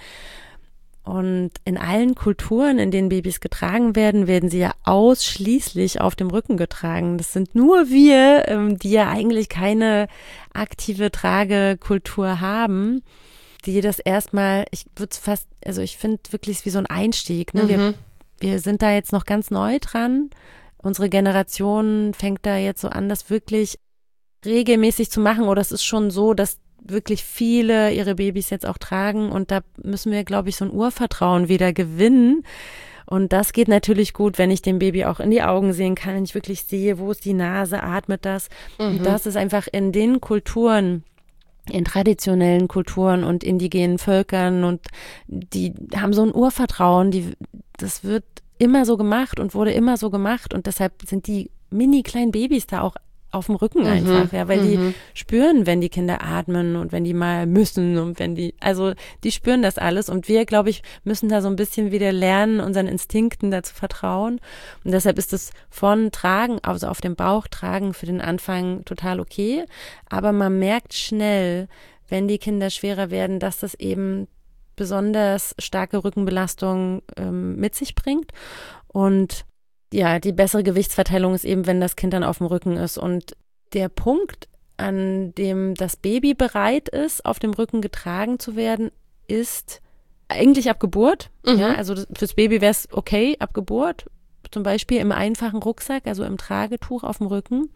Und in allen Kulturen, in denen Babys getragen werden, werden sie ja ausschließlich auf dem Rücken getragen. Das sind nur wir, die ja eigentlich keine aktive Tragekultur haben, die das erstmal, ich finde wirklich wie so ein Einstieg. Ne? Wir sind da jetzt noch ganz neu dran. Unsere Generation fängt da jetzt so an, das wirklich regelmäßig zu machen. Oder es ist schon so, dass wirklich viele ihre Babys jetzt auch tragen und da müssen wir, glaube ich, so ein Urvertrauen wieder gewinnen und das geht natürlich gut, wenn ich dem Baby auch in die Augen sehen kann, wenn ich wirklich sehe, wo ist die Nase, atmet das und das ist einfach in den Kulturen, in traditionellen Kulturen und indigenen Völkern und die haben so ein Urvertrauen, das wird immer so gemacht und wurde immer so gemacht und deshalb sind die mini kleinen Babys da auch auf dem Rücken einfach, ja, weil die spüren, wenn die Kinder atmen und wenn die mal müssen und die spüren das alles und wir, glaube ich, müssen da so ein bisschen wieder lernen, unseren Instinkten da zu vertrauen und deshalb ist es von Tragen, also auf dem Bauch tragen für den Anfang total okay, aber man merkt schnell, wenn die Kinder schwerer werden, dass das eben besonders starke Rückenbelastung mit sich bringt und ja, die bessere Gewichtsverteilung ist eben, wenn das Kind dann auf dem Rücken ist. Und der Punkt, an dem das Baby bereit ist, auf dem Rücken getragen zu werden, ist eigentlich ab Geburt. Ja, also fürs Baby wäre es okay, ab Geburt. Zum Beispiel im einfachen Rucksack, also im Tragetuch auf dem Rücken.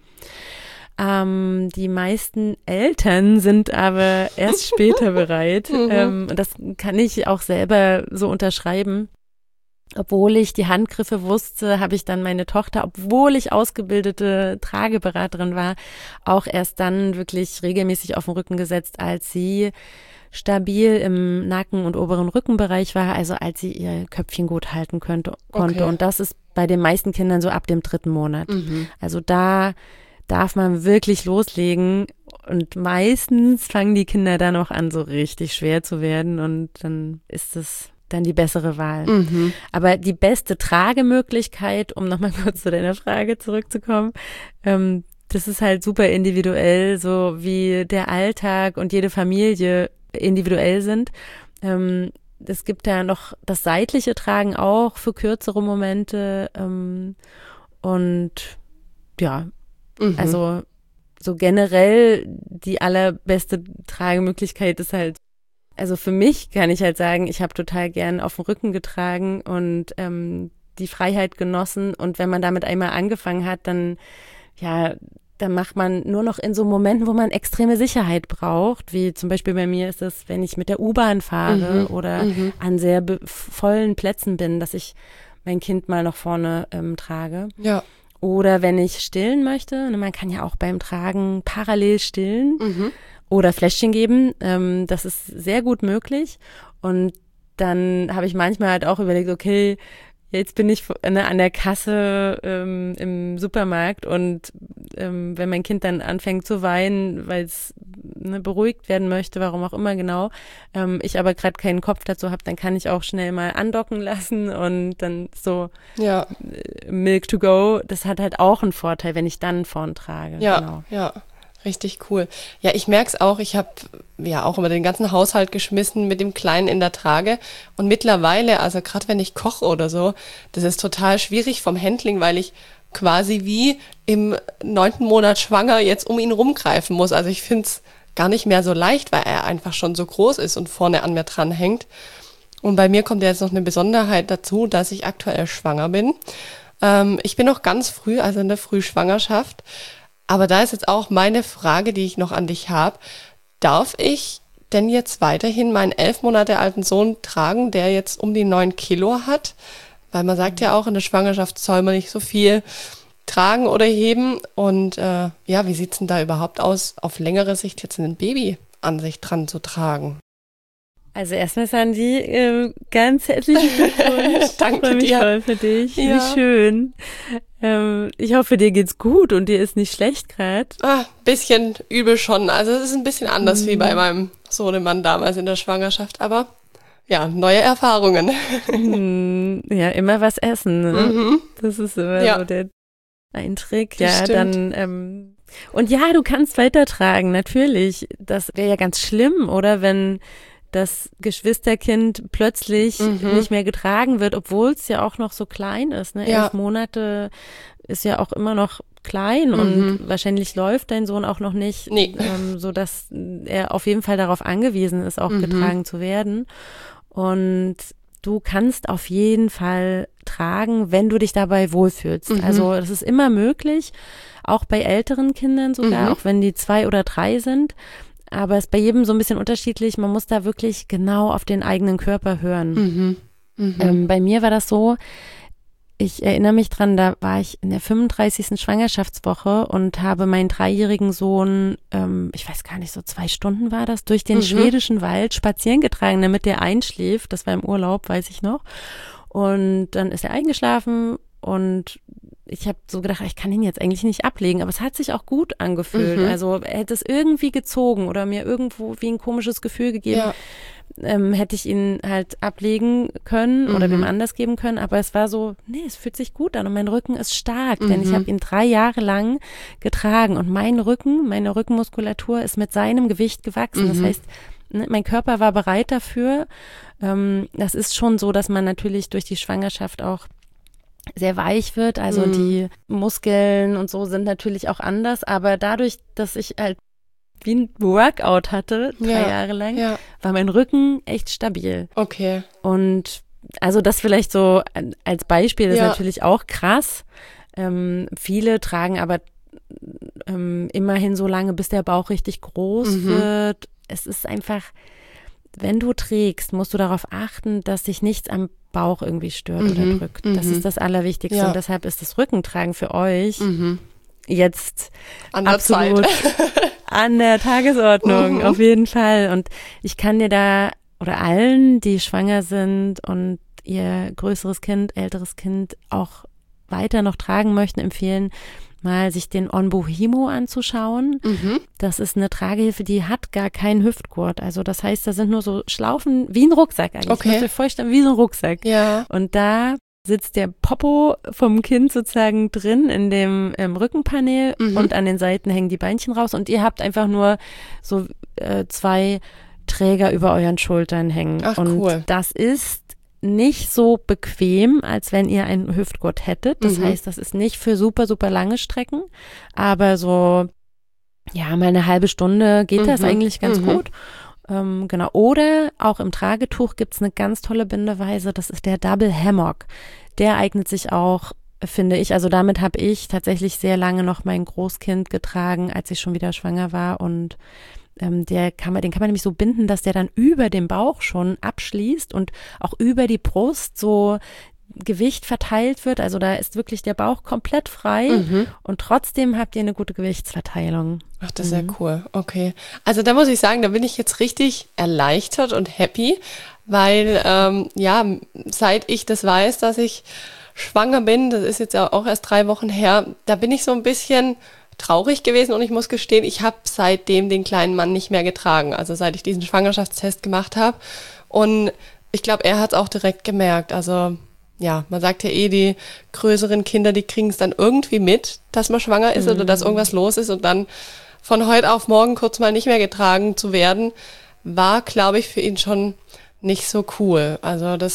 Die meisten Eltern sind aber erst später bereit. Das kann ich auch selber so unterschreiben. Obwohl ich die Handgriffe wusste, habe ich dann meine Tochter, obwohl ich ausgebildete Trageberaterin war, auch erst dann wirklich regelmäßig auf den Rücken gesetzt, als sie stabil im Nacken- und oberen Rückenbereich war, also als sie ihr Köpfchen gut halten konnte. Okay. Und das ist bei den meisten Kindern so ab dem 3. Monat. Also da darf man wirklich loslegen und meistens fangen die Kinder dann auch an, so richtig schwer zu werden und dann ist es dann die bessere Wahl. Aber die beste Tragemöglichkeit, um nochmal kurz zu deiner Frage zurückzukommen, das ist halt super individuell, so wie der Alltag und jede Familie individuell sind. Es gibt ja noch das seitliche Tragen auch für kürzere Momente und ja, also so generell die allerbeste Tragemöglichkeit ist halt, also für mich kann ich halt sagen, ich habe total gern auf dem Rücken getragen und die Freiheit genossen und wenn man damit einmal angefangen hat, dann macht man nur noch in so Momenten, wo man extreme Sicherheit braucht, wie zum Beispiel bei mir ist es, wenn ich mit der U-Bahn fahre oder an sehr vollen Plätzen bin, dass ich mein Kind mal noch vorne trage. Ja. Oder wenn ich stillen möchte, man kann ja auch beim Tragen parallel stillen. Oder Fläschchen geben, das ist sehr gut möglich und dann habe ich manchmal halt auch überlegt, okay, jetzt bin ich an der Kasse im Supermarkt und wenn mein Kind dann anfängt zu weinen, weil es beruhigt werden möchte, warum auch immer genau, ich aber gerade keinen Kopf dazu habe, dann kann ich auch schnell mal andocken lassen und dann so Milk to go, das hat halt auch einen Vorteil, wenn ich dann vorn trage. Ja, genau. Ja. Richtig cool. Ja, ich merke es auch. Ich habe ja auch immer den ganzen Haushalt geschmissen mit dem Kleinen in der Trage. Und mittlerweile, also gerade wenn ich koche oder so, das ist total schwierig vom Handling, weil ich quasi wie im 9. Monat schwanger jetzt um ihn rumgreifen muss. Also ich finde es gar nicht mehr so leicht, weil er einfach schon so groß ist und vorne an mir dran hängt. Und bei mir kommt jetzt noch eine Besonderheit dazu, dass ich aktuell schwanger bin. Ich bin noch ganz früh, also in der Frühschwangerschaft. Aber da ist jetzt auch meine Frage, die ich noch an dich habe. Darf ich denn jetzt weiterhin meinen 11 Monate alten Sohn tragen, der jetzt um die 9 Kilo hat? Weil man sagt ja auch, in der Schwangerschaft soll man nicht so viel tragen oder heben. Und wie sieht's denn da überhaupt aus, auf längere Sicht jetzt ein Baby an sich dran zu tragen? Also erstmal, Sandy, ganz herzlichen Glückwunsch. Danke ich freue mich dir. voll für dich. Ja. Wie schön. Ich hoffe, dir geht's gut und dir ist nicht schlecht gerade. Bisschen übel schon. Also es ist ein bisschen anders wie bei meinem Sohnemann damals in der Schwangerschaft. Aber ja, neue Erfahrungen. Ja, immer was essen. Ne? Mhm. Das ist immer so ein Trick. Ja, Das stimmt. dann und ja, du kannst weitertragen, natürlich. Das wäre ja ganz schlimm, oder wenn das Geschwisterkind plötzlich nicht mehr getragen wird, obwohl es ja auch noch so klein ist. Ne? Ja. 11 Monate ist ja auch immer noch klein und wahrscheinlich läuft dein Sohn auch noch nicht, sodass er auf jeden Fall darauf angewiesen ist, auch getragen zu werden. Und du kannst auf jeden Fall tragen, wenn du dich dabei wohlfühlst. Also das ist immer möglich, auch bei älteren Kindern sogar, auch wenn die 2 oder 3 sind. Aber es ist bei jedem so ein bisschen unterschiedlich. Man muss da wirklich genau auf den eigenen Körper hören. Bei mir war das so, ich erinnere mich dran, da war ich in der 35. Schwangerschaftswoche und habe meinen 3-jährigen Sohn, ich weiß gar nicht, so 2 Stunden war das, durch den schwedischen Wald spazieren getragen, damit der einschläft. Das war im Urlaub, weiß ich noch. Und dann ist er eingeschlafen und ich habe so gedacht, ich kann ihn jetzt eigentlich nicht ablegen, aber es hat sich auch gut angefühlt. Also er hätte es irgendwie gezogen oder mir irgendwo wie ein komisches Gefühl gegeben, hätte ich ihn halt ablegen können oder wem anders geben können. Aber es war so, nee, es fühlt sich gut an und mein Rücken ist stark, denn ich habe ihn 3 Jahre lang getragen und mein Rücken, meine Rückenmuskulatur ist mit seinem Gewicht gewachsen. Das heißt, mein Körper war bereit dafür. Das ist schon so, dass man natürlich durch die Schwangerschaft auch sehr weich wird, also die Muskeln und so sind natürlich auch anders, aber dadurch, dass ich halt wie ein Workout hatte, 3 Jahre lang, war mein Rücken echt stabil. Okay. Und also das vielleicht so als Beispiel ist natürlich auch krass. Viele tragen aber immerhin so lange, bis der Bauch richtig groß wird. Es ist einfach, wenn du trägst, musst du darauf achten, dass sich nichts am Bauch irgendwie stört oder drückt. Das ist das Allerwichtigste. Ja. Und deshalb ist das Rückentragen für euch jetzt An der absolut an der Tagesordnung, auf jeden Fall. Und ich kann dir da, oder allen, die schwanger sind und ihr größeres Kind, älteres Kind auch weiter noch tragen möchten, empfehlen, mal sich den Onbo Himo anzuschauen. Das ist eine Tragehilfe, die hat gar keinen Hüftgurt. Also das heißt, da sind nur so Schlaufen, wie ein Rucksack eigentlich. Okay. Ich muss mir vorstellen, wie so ein Rucksack. Ja. Und da sitzt der Popo vom Kind sozusagen drin in dem Rückenpanel und an den Seiten hängen die Beinchen raus und ihr habt einfach nur so 2 Träger über euren Schultern hängen. Ach, und cool. das ist nicht so bequem, als wenn ihr einen Hüftgurt hättet. Das heißt, das ist nicht für super, super lange Strecken, aber so, ja, mal eine halbe Stunde geht das eigentlich ganz gut. Genau. Oder auch im Tragetuch gibt's eine ganz tolle Bindeweise, das ist der Double Hammock. Der eignet sich auch, finde ich, also damit habe ich tatsächlich sehr lange noch mein Großkind getragen, als ich schon wieder schwanger war und den kann man nämlich so binden, dass der dann über dem Bauch schon abschließt und auch über die Brust so Gewicht verteilt wird. Also da ist wirklich der Bauch komplett frei und trotzdem habt ihr eine gute Gewichtsverteilung. Ach, das ist ja cool. Okay. Also da muss ich sagen, da bin ich jetzt richtig erleichtert und happy, weil seit ich das weiß, dass ich schwanger bin, das ist jetzt ja auch erst 3 Wochen her, da bin ich so ein bisschen traurig gewesen und ich muss gestehen, ich habe seitdem den kleinen Mann nicht mehr getragen, also seit ich diesen Schwangerschaftstest gemacht habe und ich glaube, er hat es auch direkt gemerkt, also ja, man sagt ja die größeren Kinder, die kriegen es dann irgendwie mit, dass man schwanger ist oder dass irgendwas los ist und dann von heute auf morgen kurz mal nicht mehr getragen zu werden, war, glaube ich, für ihn schon nicht so cool, also das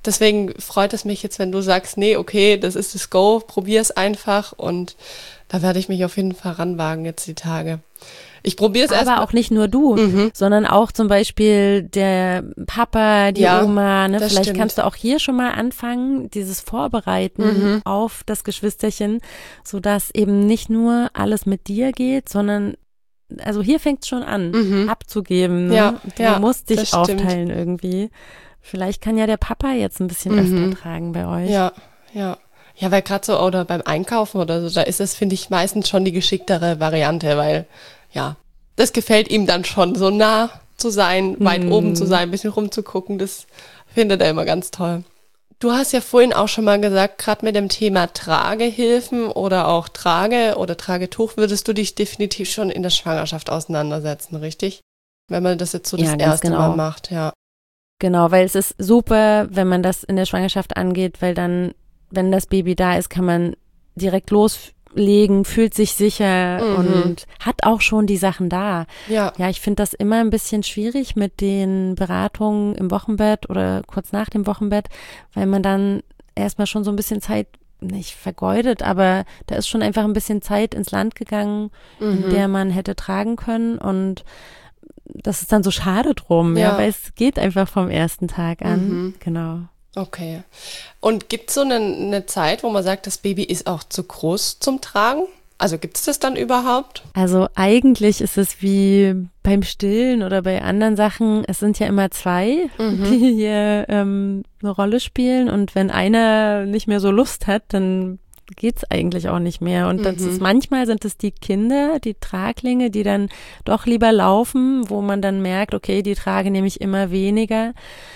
deswegen freut es mich jetzt, wenn du sagst, nee, okay, das ist das Go, probier es einfach und da werde ich mich auf jeden Fall ranwagen jetzt die Tage. Ich probiere es erst. Aber auch nicht nur du, sondern auch zum Beispiel der Papa, die Oma. Ne? Vielleicht stimmt. kannst du auch hier schon mal anfangen, dieses Vorbereiten auf das Geschwisterchen, sodass eben nicht nur alles mit dir geht, sondern also hier fängt es schon an, abzugeben. Ne? Du musst dich aufteilen irgendwie. Vielleicht kann ja der Papa jetzt ein bisschen öfter tragen bei euch. Ja, weil gerade so, oder beim Einkaufen oder so, da ist es, finde ich, meistens schon die geschicktere Variante, weil, das gefällt ihm dann schon, so nah zu sein, weit oben zu sein, ein bisschen rumzugucken, das findet er immer ganz toll. Du hast ja vorhin auch schon mal gesagt, gerade mit dem Thema Tragehilfen oder auch Trage oder Tragetuch würdest du dich definitiv schon in der Schwangerschaft auseinandersetzen, richtig? Wenn man das jetzt so das erste Mal macht, Genau, weil es ist super, wenn man das in der Schwangerschaft angeht, weil dann, wenn das Baby da ist, kann man direkt loslegen, fühlt sich sicher und hat auch schon die Sachen da. Ja, ich finde das immer ein bisschen schwierig mit den Beratungen im Wochenbett oder kurz nach dem Wochenbett, weil man dann erstmal schon so ein bisschen Zeit nicht vergeudet, aber da ist schon einfach ein bisschen Zeit ins Land gegangen, in der man hätte tragen können und das ist dann so schade drum, weil es geht einfach vom ersten Tag an. Genau. Okay. Und gibt es so eine Zeit, wo man sagt, das Baby ist auch zu groß zum Tragen? Also gibt es das dann überhaupt? Also eigentlich ist es wie beim Stillen oder bei anderen Sachen, es sind ja immer zwei, die hier eine Rolle spielen und wenn einer nicht mehr so Lust hat, dann geht's eigentlich auch nicht mehr. Und das ist, manchmal sind es die Kinder, die Traglinge, die dann doch lieber laufen, wo man dann merkt, okay, die tragen nämlich immer weniger.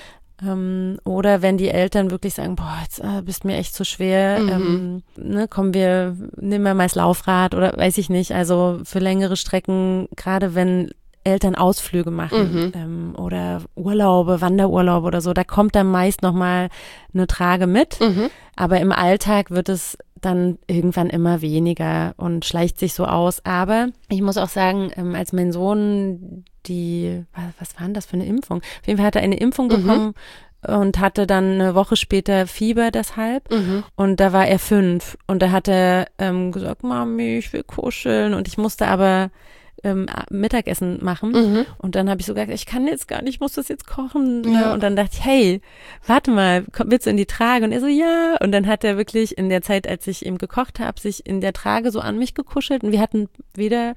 Oder wenn die Eltern wirklich sagen, boah, jetzt bist mir echt zu schwer, komm, nehmen wir mal das Laufrad oder weiß ich nicht. Also für längere Strecken, gerade wenn Eltern Ausflüge machen oder Urlaube, Wanderurlaube oder so, da kommt dann meist nochmal eine Trage mit. Aber im Alltag wird es dann irgendwann immer weniger und schleicht sich so aus. Aber ich muss auch sagen, als mein Sohn was war denn das für eine Impfung? Auf jeden Fall hat er eine Impfung bekommen und hatte dann eine Woche später Fieber deshalb. Und da war er 5 und da hat er gesagt, Mami, ich will kuscheln und ich musste aber Mittagessen machen und dann habe ich so gesagt, ich kann jetzt gar nicht, ich muss das jetzt kochen und dann dachte ich, hey, warte mal, willst du in die Trage? Und er so, ja, und dann hat er wirklich in der Zeit, als ich ihm gekocht habe, sich in der Trage so an mich gekuschelt und wir hatten wieder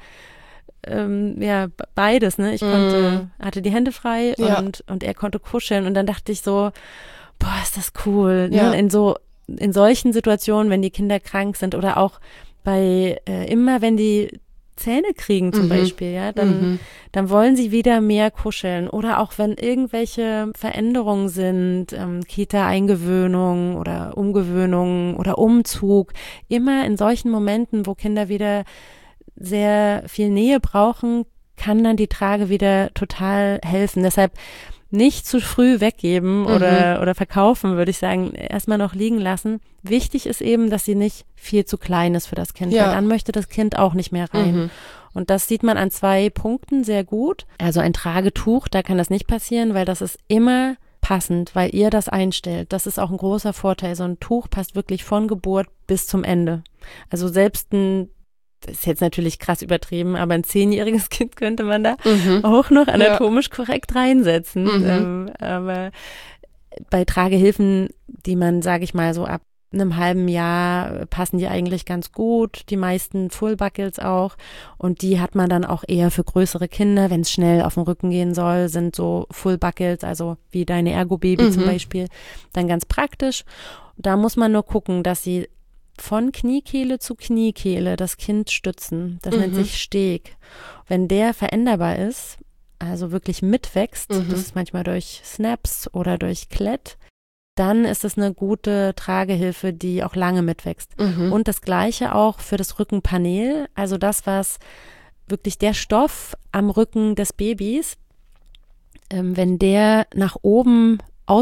beides, ne, hatte die Hände frei und er konnte kuscheln und dann dachte ich so, boah, ist das cool, ne? In solchen Situationen, wenn die Kinder krank sind oder auch immer wenn die Zähne kriegen zum Beispiel, dann wollen sie wieder mehr kuscheln oder auch wenn irgendwelche Veränderungen sind, Kita-Eingewöhnung oder Umgewöhnung oder Umzug, immer in solchen Momenten, wo Kinder wieder sehr viel Nähe brauchen, kann dann die Trage wieder total helfen. Deshalb nicht zu früh weggeben oder verkaufen, würde ich sagen, erstmal noch liegen lassen. Wichtig ist eben, dass sie nicht viel zu klein ist für das Kind, weil dann möchte das Kind auch nicht mehr rein. Und das sieht man an 2 Punkten sehr gut. Also ein Tragetuch, da kann das nicht passieren, weil das ist immer passend, weil ihr das einstellt. Das ist auch ein großer Vorteil. So ein Tuch passt wirklich von Geburt bis zum Ende. Also selbst das ist jetzt natürlich krass übertrieben, aber ein 10-jähriges Kind könnte man da auch noch anatomisch korrekt reinsetzen. Aber bei Tragehilfen, die man, sage ich mal, so ab einem halben Jahr passen die eigentlich ganz gut, die meisten Full Buckles auch und die hat man dann auch eher für größere Kinder, wenn es schnell auf den Rücken gehen soll, sind so Full Buckles, also wie deine Ergo-Baby zum Beispiel, dann ganz praktisch. Da muss man nur gucken, dass sie von Kniekehle zu Kniekehle das Kind stützen. Das nennt sich Steg. Wenn der veränderbar ist, also wirklich mitwächst, das ist manchmal durch Snaps oder durch Klett, dann ist es eine gute Tragehilfe, die auch lange mitwächst. Und das Gleiche auch für das Rückenpanel, also das, was wirklich der Stoff am Rücken des Babys, wenn der nach oben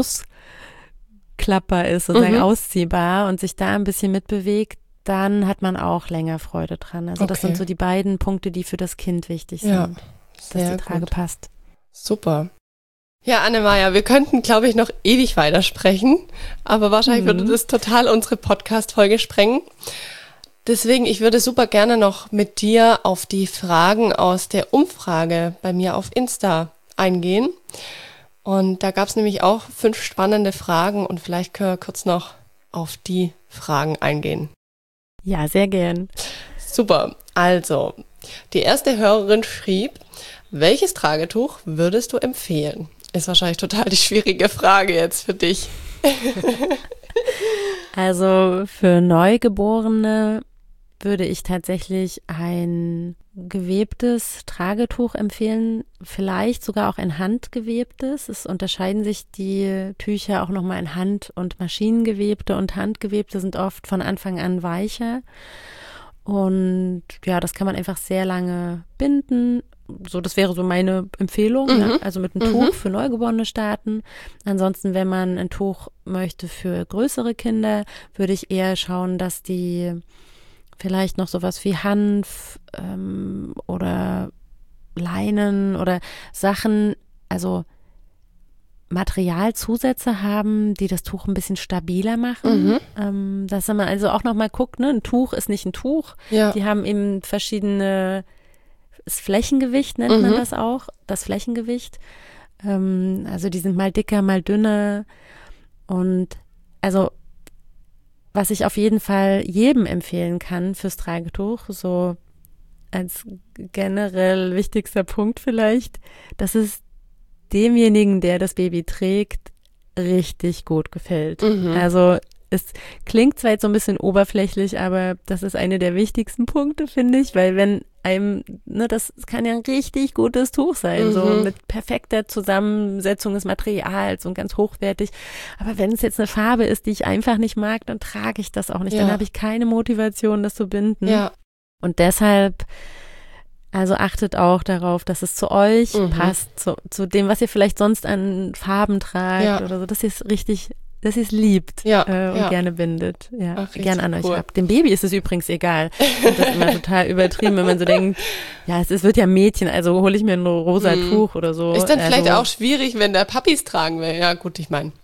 ausklappbar ist, sozusagen ausziehbar und sich da ein bisschen mitbewegt, dann hat man auch länger Freude dran. Also das sind so die beiden Punkte, die für das Kind wichtig sind, dass die Trage passt. Super. Ja, Annemaja, wir könnten, glaube ich, noch ewig weitersprechen, aber wahrscheinlich würde das total unsere Podcast-Folge sprengen. Deswegen, ich würde super gerne noch mit dir auf die Fragen aus der Umfrage bei mir auf Insta eingehen. Und da gab es nämlich auch 5 spannende Fragen und vielleicht können wir kurz noch auf die Fragen eingehen. Ja, sehr gern. Super. Also, die erste Hörerin schrieb, welches Tragetuch würdest du empfehlen? Ist wahrscheinlich total die schwierige Frage jetzt für dich. Also für Neugeborene würde ich tatsächlich ein gewebtes Tragetuch empfehlen, vielleicht sogar auch ein handgewebtes. Es unterscheiden sich die Tücher auch nochmal in Hand- und Maschinengewebte, und handgewebte sind oft von Anfang an weicher. Und ja, das kann man einfach sehr lange binden. So, das wäre so meine Empfehlung, ja? Also mit einem Tuch für Neugeborene starten. Ansonsten, wenn man ein Tuch möchte für größere Kinder, würde ich eher schauen, dass die vielleicht noch sowas wie Hanf oder Leinen oder Sachen, also Materialzusätze haben, die das Tuch ein bisschen stabiler machen. Dass man also auch nochmal guckt, ne? Ein Tuch ist nicht ein Tuch. Ja. Die haben eben verschiedene, das Flächengewicht nennt man das auch, das Flächengewicht. Also die sind mal dicker, mal dünner. Und also was ich auf jeden Fall jedem empfehlen kann fürs Tragetuch, so als generell wichtigster Punkt vielleicht, dass es demjenigen, der das Baby trägt, richtig gut gefällt. Also es klingt zwar jetzt so ein bisschen oberflächlich, aber das ist eine der wichtigsten Punkte, finde ich, weil wenn einem, ne, das kann ja ein richtig gutes Tuch sein, so mit perfekter Zusammensetzung des Materials und ganz hochwertig. Aber wenn es jetzt eine Farbe ist, die ich einfach nicht mag, dann trage ich das auch nicht. Dann habe ich keine Motivation, das zu binden. Ja. Und deshalb, also achtet auch darauf, dass es zu euch passt, zu dem, was ihr vielleicht sonst an Farben tragt oder so, dass ihr es richtig, dass ihr es liebt und gerne bindet. Ja, Ach, gern an euch cool. habt. Dem Baby ist es übrigens egal. Und das ist immer total übertrieben, wenn man so denkt, ja, es wird ja Mädchen, also hole ich mir ein rosa Tuch oder so. Ist dann vielleicht also, auch schwierig, wenn der Papis tragen will. Ja, gut, ich meine.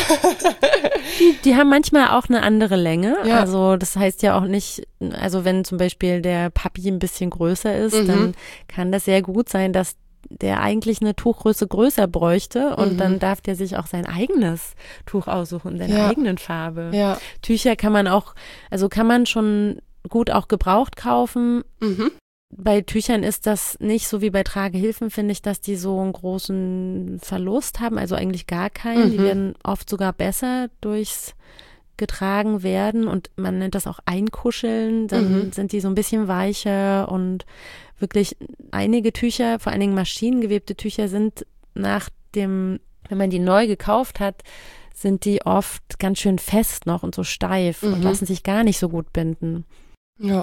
Die haben manchmal auch eine andere Länge. Ja. Also das heißt ja auch nicht, also wenn zum Beispiel der Papi ein bisschen größer ist, dann kann das sehr gut sein, dass der eigentlich eine Tuchgröße größer bräuchte und dann darf der sich auch sein eigenes Tuch aussuchen, seine eigenen Farbe. Ja. Tücher kann man auch, also kann man schon gut auch gebraucht kaufen. Bei Tüchern ist das nicht so wie bei Tragehilfen, finde ich, dass die so einen großen Verlust haben, also eigentlich gar keinen. Die werden oft sogar besser durchs getragen werden und man nennt das auch Einkuscheln, dann sind die so ein bisschen weicher und wirklich einige Tücher, vor allen Dingen maschinengewebte Tücher sind wenn man die neu gekauft hat, sind die oft ganz schön fest noch und so steif und lassen sich gar nicht so gut binden. Ja.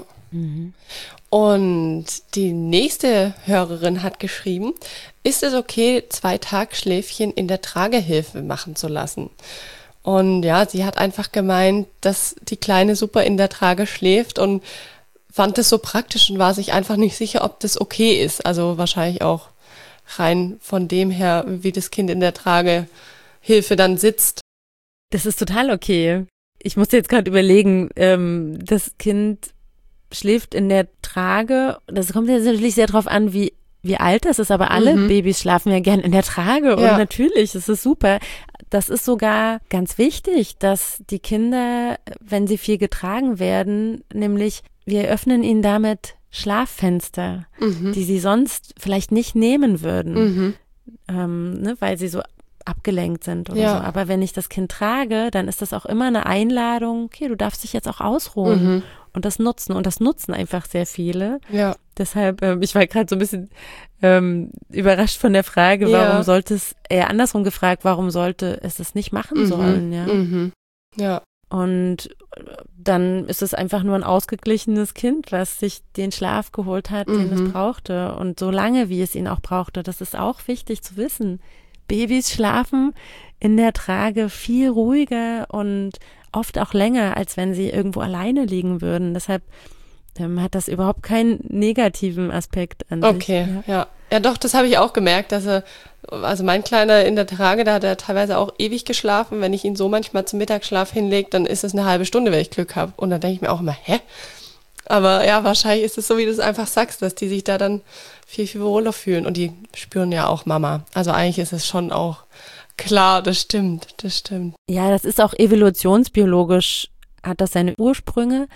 Und die nächste Hörerin hat geschrieben, ist es okay, 2 Tagschläfchen in der Tragehilfe machen zu lassen? Und ja, sie hat einfach gemeint, dass die Kleine super in der Trage schläft und fand das so praktisch und war sich einfach nicht sicher, ob das okay ist. Also wahrscheinlich auch rein von dem her, wie das Kind in der Tragehilfe dann sitzt. Das ist total okay. Ich musste jetzt gerade überlegen, das Kind schläft in der Trage. Das kommt jetzt natürlich sehr drauf an, wie alt das ist, aber alle Babys schlafen ja gern in der Trage und natürlich, das ist super. Das ist sogar ganz wichtig, dass die Kinder, wenn sie viel getragen werden, nämlich wir öffnen ihnen damit Schlaffenster, die sie sonst vielleicht nicht nehmen würden, weil sie so abgelenkt sind oder so. Aber wenn ich das Kind trage, dann ist das auch immer eine Einladung, okay, du darfst dich jetzt auch ausruhen und das nutzen. Und das nutzen einfach sehr viele. Ja. Deshalb, ich war gerade so ein bisschen überrascht von der Frage, warum sollte es, eher andersrum gefragt, warum sollte es das nicht machen sollen, ja. Ja. Und dann ist es einfach nur ein ausgeglichenes Kind, was sich den Schlaf geholt hat, den es brauchte. Und so lange, wie es ihn auch brauchte, das ist auch wichtig zu wissen. Babys schlafen in der Trage viel ruhiger und oft auch länger, als wenn sie irgendwo alleine liegen würden. Deshalb hat das überhaupt keinen negativen Aspekt an sich. Okay, ja. Ja, doch, das habe ich auch gemerkt, dass also mein Kleiner in der Trage, da hat er teilweise auch ewig geschlafen. Wenn ich ihn so manchmal zum Mittagsschlaf hinlege, dann ist es eine halbe Stunde, wenn ich Glück habe. Und dann denke ich mir auch immer, hä? Aber ja, wahrscheinlich ist es so, wie du es einfach sagst, dass die sich da dann viel, viel wohler fühlen. Und die spüren ja auch Mama. Also eigentlich ist es schon auch klar, das stimmt. Ja, das ist auch evolutionsbiologisch, hat das seine Ursprünge.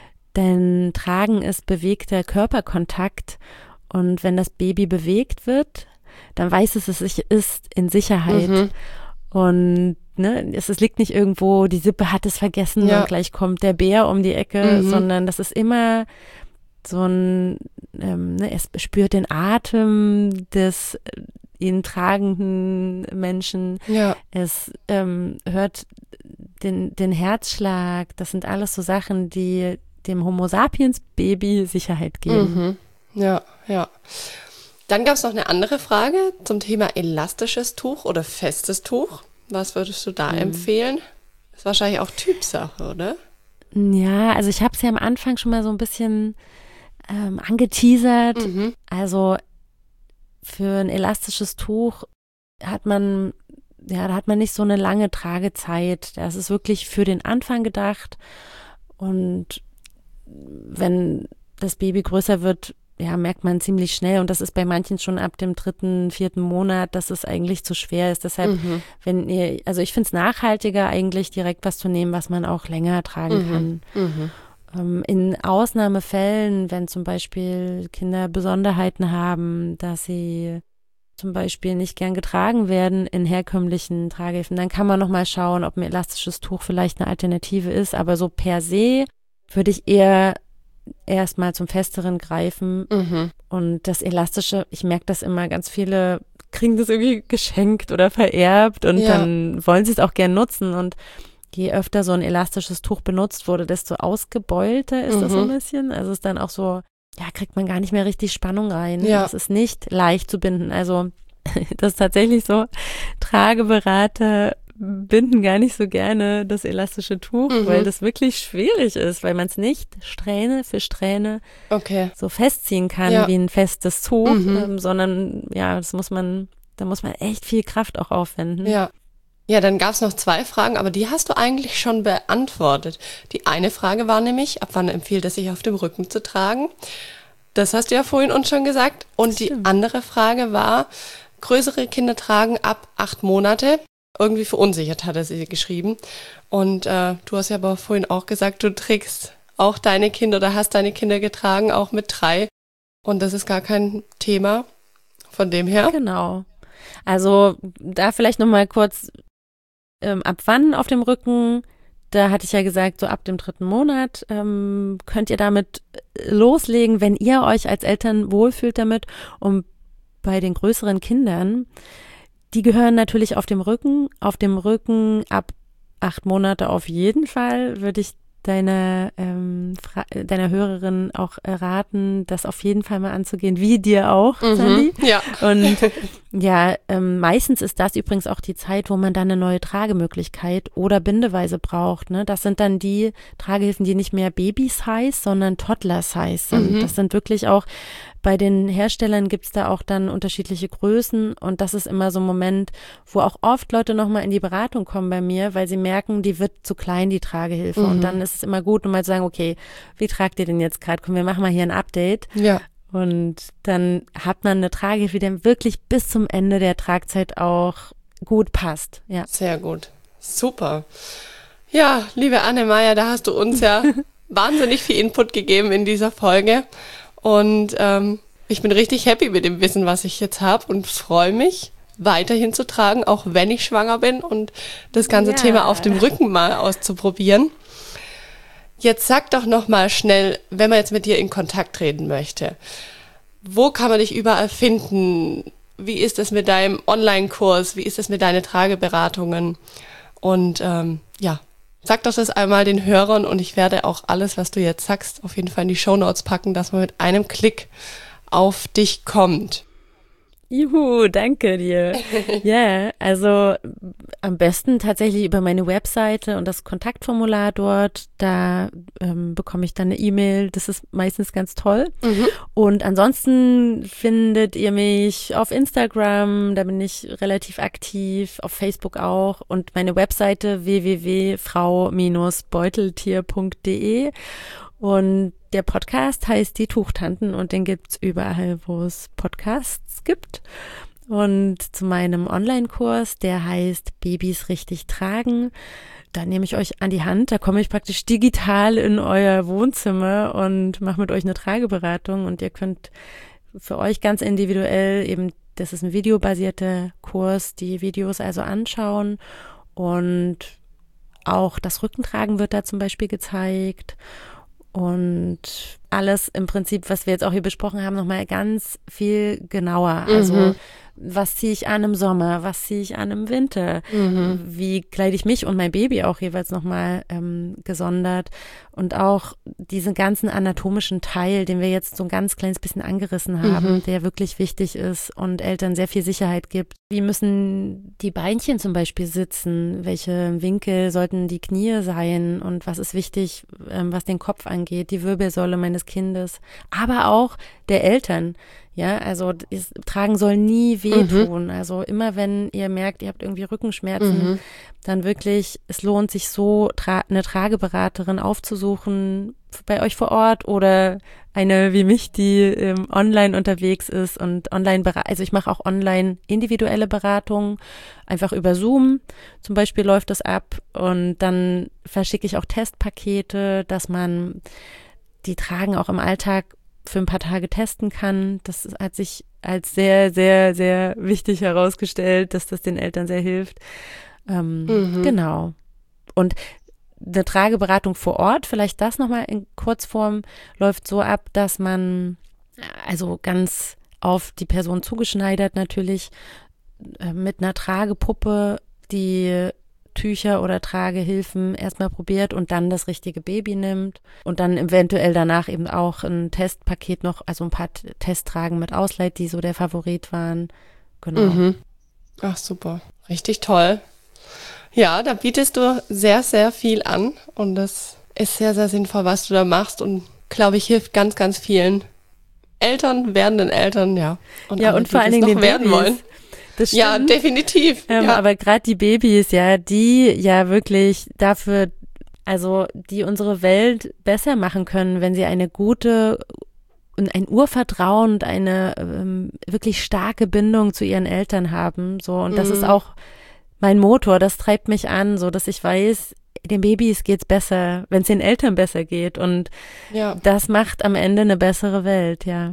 Denn Tragen ist bewegter Körperkontakt. Und wenn das Baby bewegt wird, dann weiß es ist in Sicherheit. Mhm. Und es liegt nicht irgendwo, die Sippe hat es vergessen und gleich kommt der Bär um die Ecke, sondern das ist immer so ein, es spürt den Atem des ihn tragenden Menschen. Ja. Es hört den Herzschlag. Das sind alles so Sachen, die dem Homo sapiens Baby Sicherheit geben. Ja. Dann gab es noch eine andere Frage zum Thema elastisches Tuch oder festes Tuch. Was würdest du da empfehlen? Ist wahrscheinlich auch Typsache, oder? Ja, also ich habe es ja am Anfang schon mal so ein bisschen angeteasert. Also für ein elastisches Tuch hat man nicht so eine lange Tragezeit. Das ist wirklich für den Anfang gedacht. Und wenn das Baby größer wird, ja, merkt man ziemlich schnell, und das ist bei manchen schon ab dem 3., 4. Monat, dass es eigentlich zu schwer ist. Deshalb, ich finde es nachhaltiger, eigentlich direkt was zu nehmen, was man auch länger tragen kann. In Ausnahmefällen, wenn zum Beispiel Kinder Besonderheiten haben, dass sie zum Beispiel nicht gern getragen werden in herkömmlichen Tragehilfen, dann kann man nochmal schauen, ob ein elastisches Tuch vielleicht eine Alternative ist. Aber so per se würde ich eher erstmal zum Festeren greifen. Und das Elastische, ich merke das immer, ganz viele kriegen das irgendwie geschenkt oder vererbt und dann wollen sie es auch gern nutzen. Und je öfter so ein elastisches Tuch benutzt wurde, desto ausgebeulter ist das so ein bisschen. Also ist dann auch so, kriegt man gar nicht mehr richtig Spannung rein. Ja. Das ist nicht leicht zu binden. Also das ist tatsächlich so, Trageberater binden gar nicht so gerne das elastische Tuch, weil das wirklich schwierig ist, weil man es nicht Strähne für Strähne so festziehen kann wie ein festes Tuch, sondern da muss man echt viel Kraft auch aufwenden. Ja, dann gab es noch 2 Fragen, aber die hast du eigentlich schon beantwortet. Die eine Frage war nämlich, ab wann empfiehlt es sich auf dem Rücken zu tragen? Das hast du ja vorhin uns schon gesagt. Und die andere Frage war, größere Kinder tragen ab 8 Monate. Irgendwie verunsichert hat er sie geschrieben. Und du hast ja aber vorhin auch gesagt, du trägst auch deine Kinder oder hast deine Kinder getragen, auch mit 3. Und das ist gar kein Thema von dem her. Genau. Also da vielleicht nochmal kurz, ab wann auf dem Rücken? Da hatte ich ja gesagt, so ab dem 3. Monat könnt ihr damit loslegen, wenn ihr euch als Eltern wohlfühlt damit. Und bei den größeren Kindern, die gehören natürlich auf dem Rücken. Auf dem Rücken ab 8 Monate auf jeden Fall würde ich deiner Hörerin auch raten, das auf jeden Fall mal anzugehen, wie dir auch, Sandy. Ja. Und meistens ist das übrigens auch die Zeit, wo man dann eine neue Tragemöglichkeit oder Bindeweise braucht. Ne? Das sind dann die Tragehilfen, die nicht mehr Baby-Size, sondern Toddler-Size sind. Das sind wirklich auch, bei den Herstellern gibt's da auch dann unterschiedliche Größen, und das ist immer so ein Moment, wo auch oft Leute nochmal in die Beratung kommen bei mir, weil sie merken, die wird zu klein, die Tragehilfe. Und dann ist es immer gut, um mal zu sagen, okay, wie tragt ihr denn jetzt gerade? Komm, wir machen mal hier ein Update. Ja. Und dann hat man eine Tragehilfe, die wirklich bis zum Ende der Tragzeit auch gut passt. Ja. Sehr gut. Super. Ja, liebe Anne-Maja, da hast du uns ja wahnsinnig viel Input gegeben in dieser Folge. Und ich bin richtig happy mit dem Wissen, was ich jetzt habe, und freue mich, weiterhin zu tragen, auch wenn ich schwanger bin, und das ganze Thema auf dem Rücken mal auszuprobieren. Jetzt sag doch noch mal schnell, wenn man jetzt mit dir in Kontakt treten möchte, wo kann man dich überall finden? Wie ist es mit deinem Online-Kurs? Wie ist es mit deinen Trageberatungen? Und sag doch das einmal den Hörern, und ich werde auch alles, was du jetzt sagst, auf jeden Fall in die Shownotes packen, dass man mit einem Klick auf dich kommt. Juhu, danke dir. Ja, also am besten tatsächlich über meine Webseite und das Kontaktformular dort. Da bekomme ich dann eine E-Mail. Das ist meistens ganz toll. Und ansonsten findet ihr mich auf Instagram. Da bin ich relativ aktiv. Auf Facebook auch. Und meine Webseite www.frau-beuteltier.de. Und der Podcast heißt Die Tuchtanten und den gibt's überall, wo es Podcasts gibt. Und zu meinem Online-Kurs, der heißt Babys richtig tragen, da nehme ich euch an die Hand, da komme ich praktisch digital in euer Wohnzimmer und mache mit euch eine Trageberatung und ihr könnt für euch ganz individuell eben, das ist ein videobasierter Kurs, die Videos also anschauen und auch das Rückentragen wird da zum Beispiel gezeigt. Und alles im Prinzip, was wir jetzt auch hier besprochen haben, nochmal ganz viel genauer. Also was ziehe ich an im Sommer, was ziehe ich an im Winter, wie kleide ich mich und mein Baby auch jeweils nochmal gesondert. Und auch diesen ganzen anatomischen Teil, den wir jetzt so ein ganz kleines bisschen angerissen haben, der wirklich wichtig ist und Eltern sehr viel Sicherheit gibt. Wie müssen die Beinchen zum Beispiel sitzen? Welche Winkel sollten die Knie sein? Und was ist wichtig, was den Kopf angeht, die Wirbelsäule meines Kindes, aber auch der Eltern. Ja, also Tragen soll nie wehtun. Also immer wenn ihr merkt, ihr habt irgendwie Rückenschmerzen, dann wirklich, es lohnt sich so, eine Trageberaterin aufzusuchen bei euch vor Ort oder eine wie mich, die online unterwegs ist und also ich mache auch online individuelle Beratungen, einfach über Zoom zum Beispiel läuft das ab und dann verschicke ich auch Testpakete, dass man die Tragen auch im Alltag für ein paar Tage testen kann. Das hat sich als sehr, sehr, sehr wichtig herausgestellt, dass das den Eltern sehr hilft. Genau. Und eine Trageberatung vor Ort, vielleicht das nochmal in Kurzform, läuft so ab, dass man also ganz auf die Person zugeschneidert natürlich mit einer Tragepuppe die Tücher oder Tragehilfen erstmal probiert und dann das richtige Baby nimmt und dann eventuell danach eben auch ein Testpaket noch, also ein paar Testtragen mit ausleiht, die so der Favorit waren. Genau. Ach, super. Richtig toll. Ja, da bietest du sehr, sehr viel an und das ist sehr, sehr sinnvoll, was du da machst und glaube ich, hilft ganz, ganz vielen Eltern, werdenden Eltern, ja. Und vor allen Dingen den werden wollen. Das stimmt. Ja, definitiv. Ja. Aber gerade die Babys, ja, die ja wirklich dafür, also die unsere Welt besser machen können, wenn sie eine gute und ein Urvertrauen und eine wirklich starke Bindung zu ihren Eltern haben. So, und das ist auch mein Motor, das treibt mich an, so dass ich weiß, den Babys geht's besser, wenn es den Eltern besser geht. Und das macht am Ende eine bessere Welt, ja.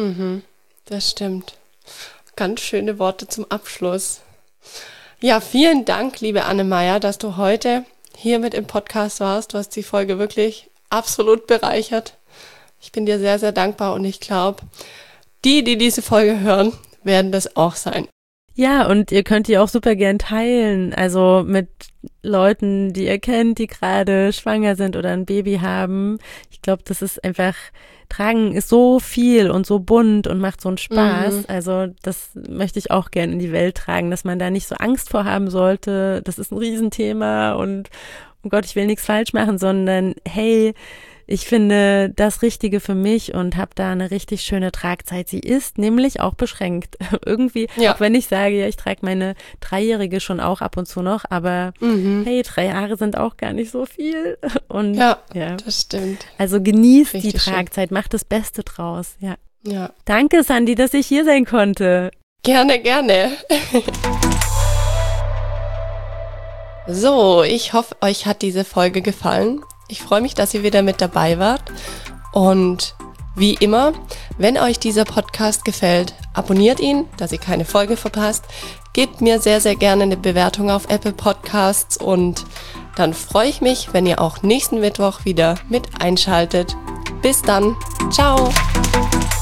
Das stimmt. Ganz schöne Worte zum Abschluss. Ja, vielen Dank, liebe Anne-Maja, dass du heute hier mit im Podcast warst. Du hast die Folge wirklich absolut bereichert. Ich bin dir sehr, sehr dankbar und ich glaube, die diese Folge hören, werden das auch sein. Ja, und ihr könnt die auch super gern teilen, also mit Leuten, die ihr kennt, die gerade schwanger sind oder ein Baby haben. Ich glaube, das ist einfach, Tragen ist so viel und so bunt und macht so einen Spaß. Also das möchte ich auch gern in die Welt tragen, dass man da nicht so Angst vor haben sollte. Das ist ein Riesenthema und oh Gott, ich will nichts falsch machen, sondern hey, ich finde das Richtige für mich und habe da eine richtig schöne Tragzeit. Sie ist nämlich auch beschränkt. Irgendwie, auch wenn ich sage, ja, ich trage meine 3-Jährige schon auch ab und zu noch, aber hey, 3 Jahre sind auch gar nicht so viel. Und ja. Das stimmt. Also genießt richtig die Tragzeit, schön. Macht das Beste draus. Ja. Danke, Sandy, dass ich hier sein konnte. Gerne, gerne. So, ich hoffe, euch hat diese Folge gefallen. Ich freue mich, dass ihr wieder mit dabei wart und wie immer, wenn euch dieser Podcast gefällt, abonniert ihn, dass ihr keine Folge verpasst, gebt mir sehr, sehr gerne eine Bewertung auf Apple Podcasts und dann freue ich mich, wenn ihr auch nächsten Mittwoch wieder mit einschaltet. Bis dann, ciao!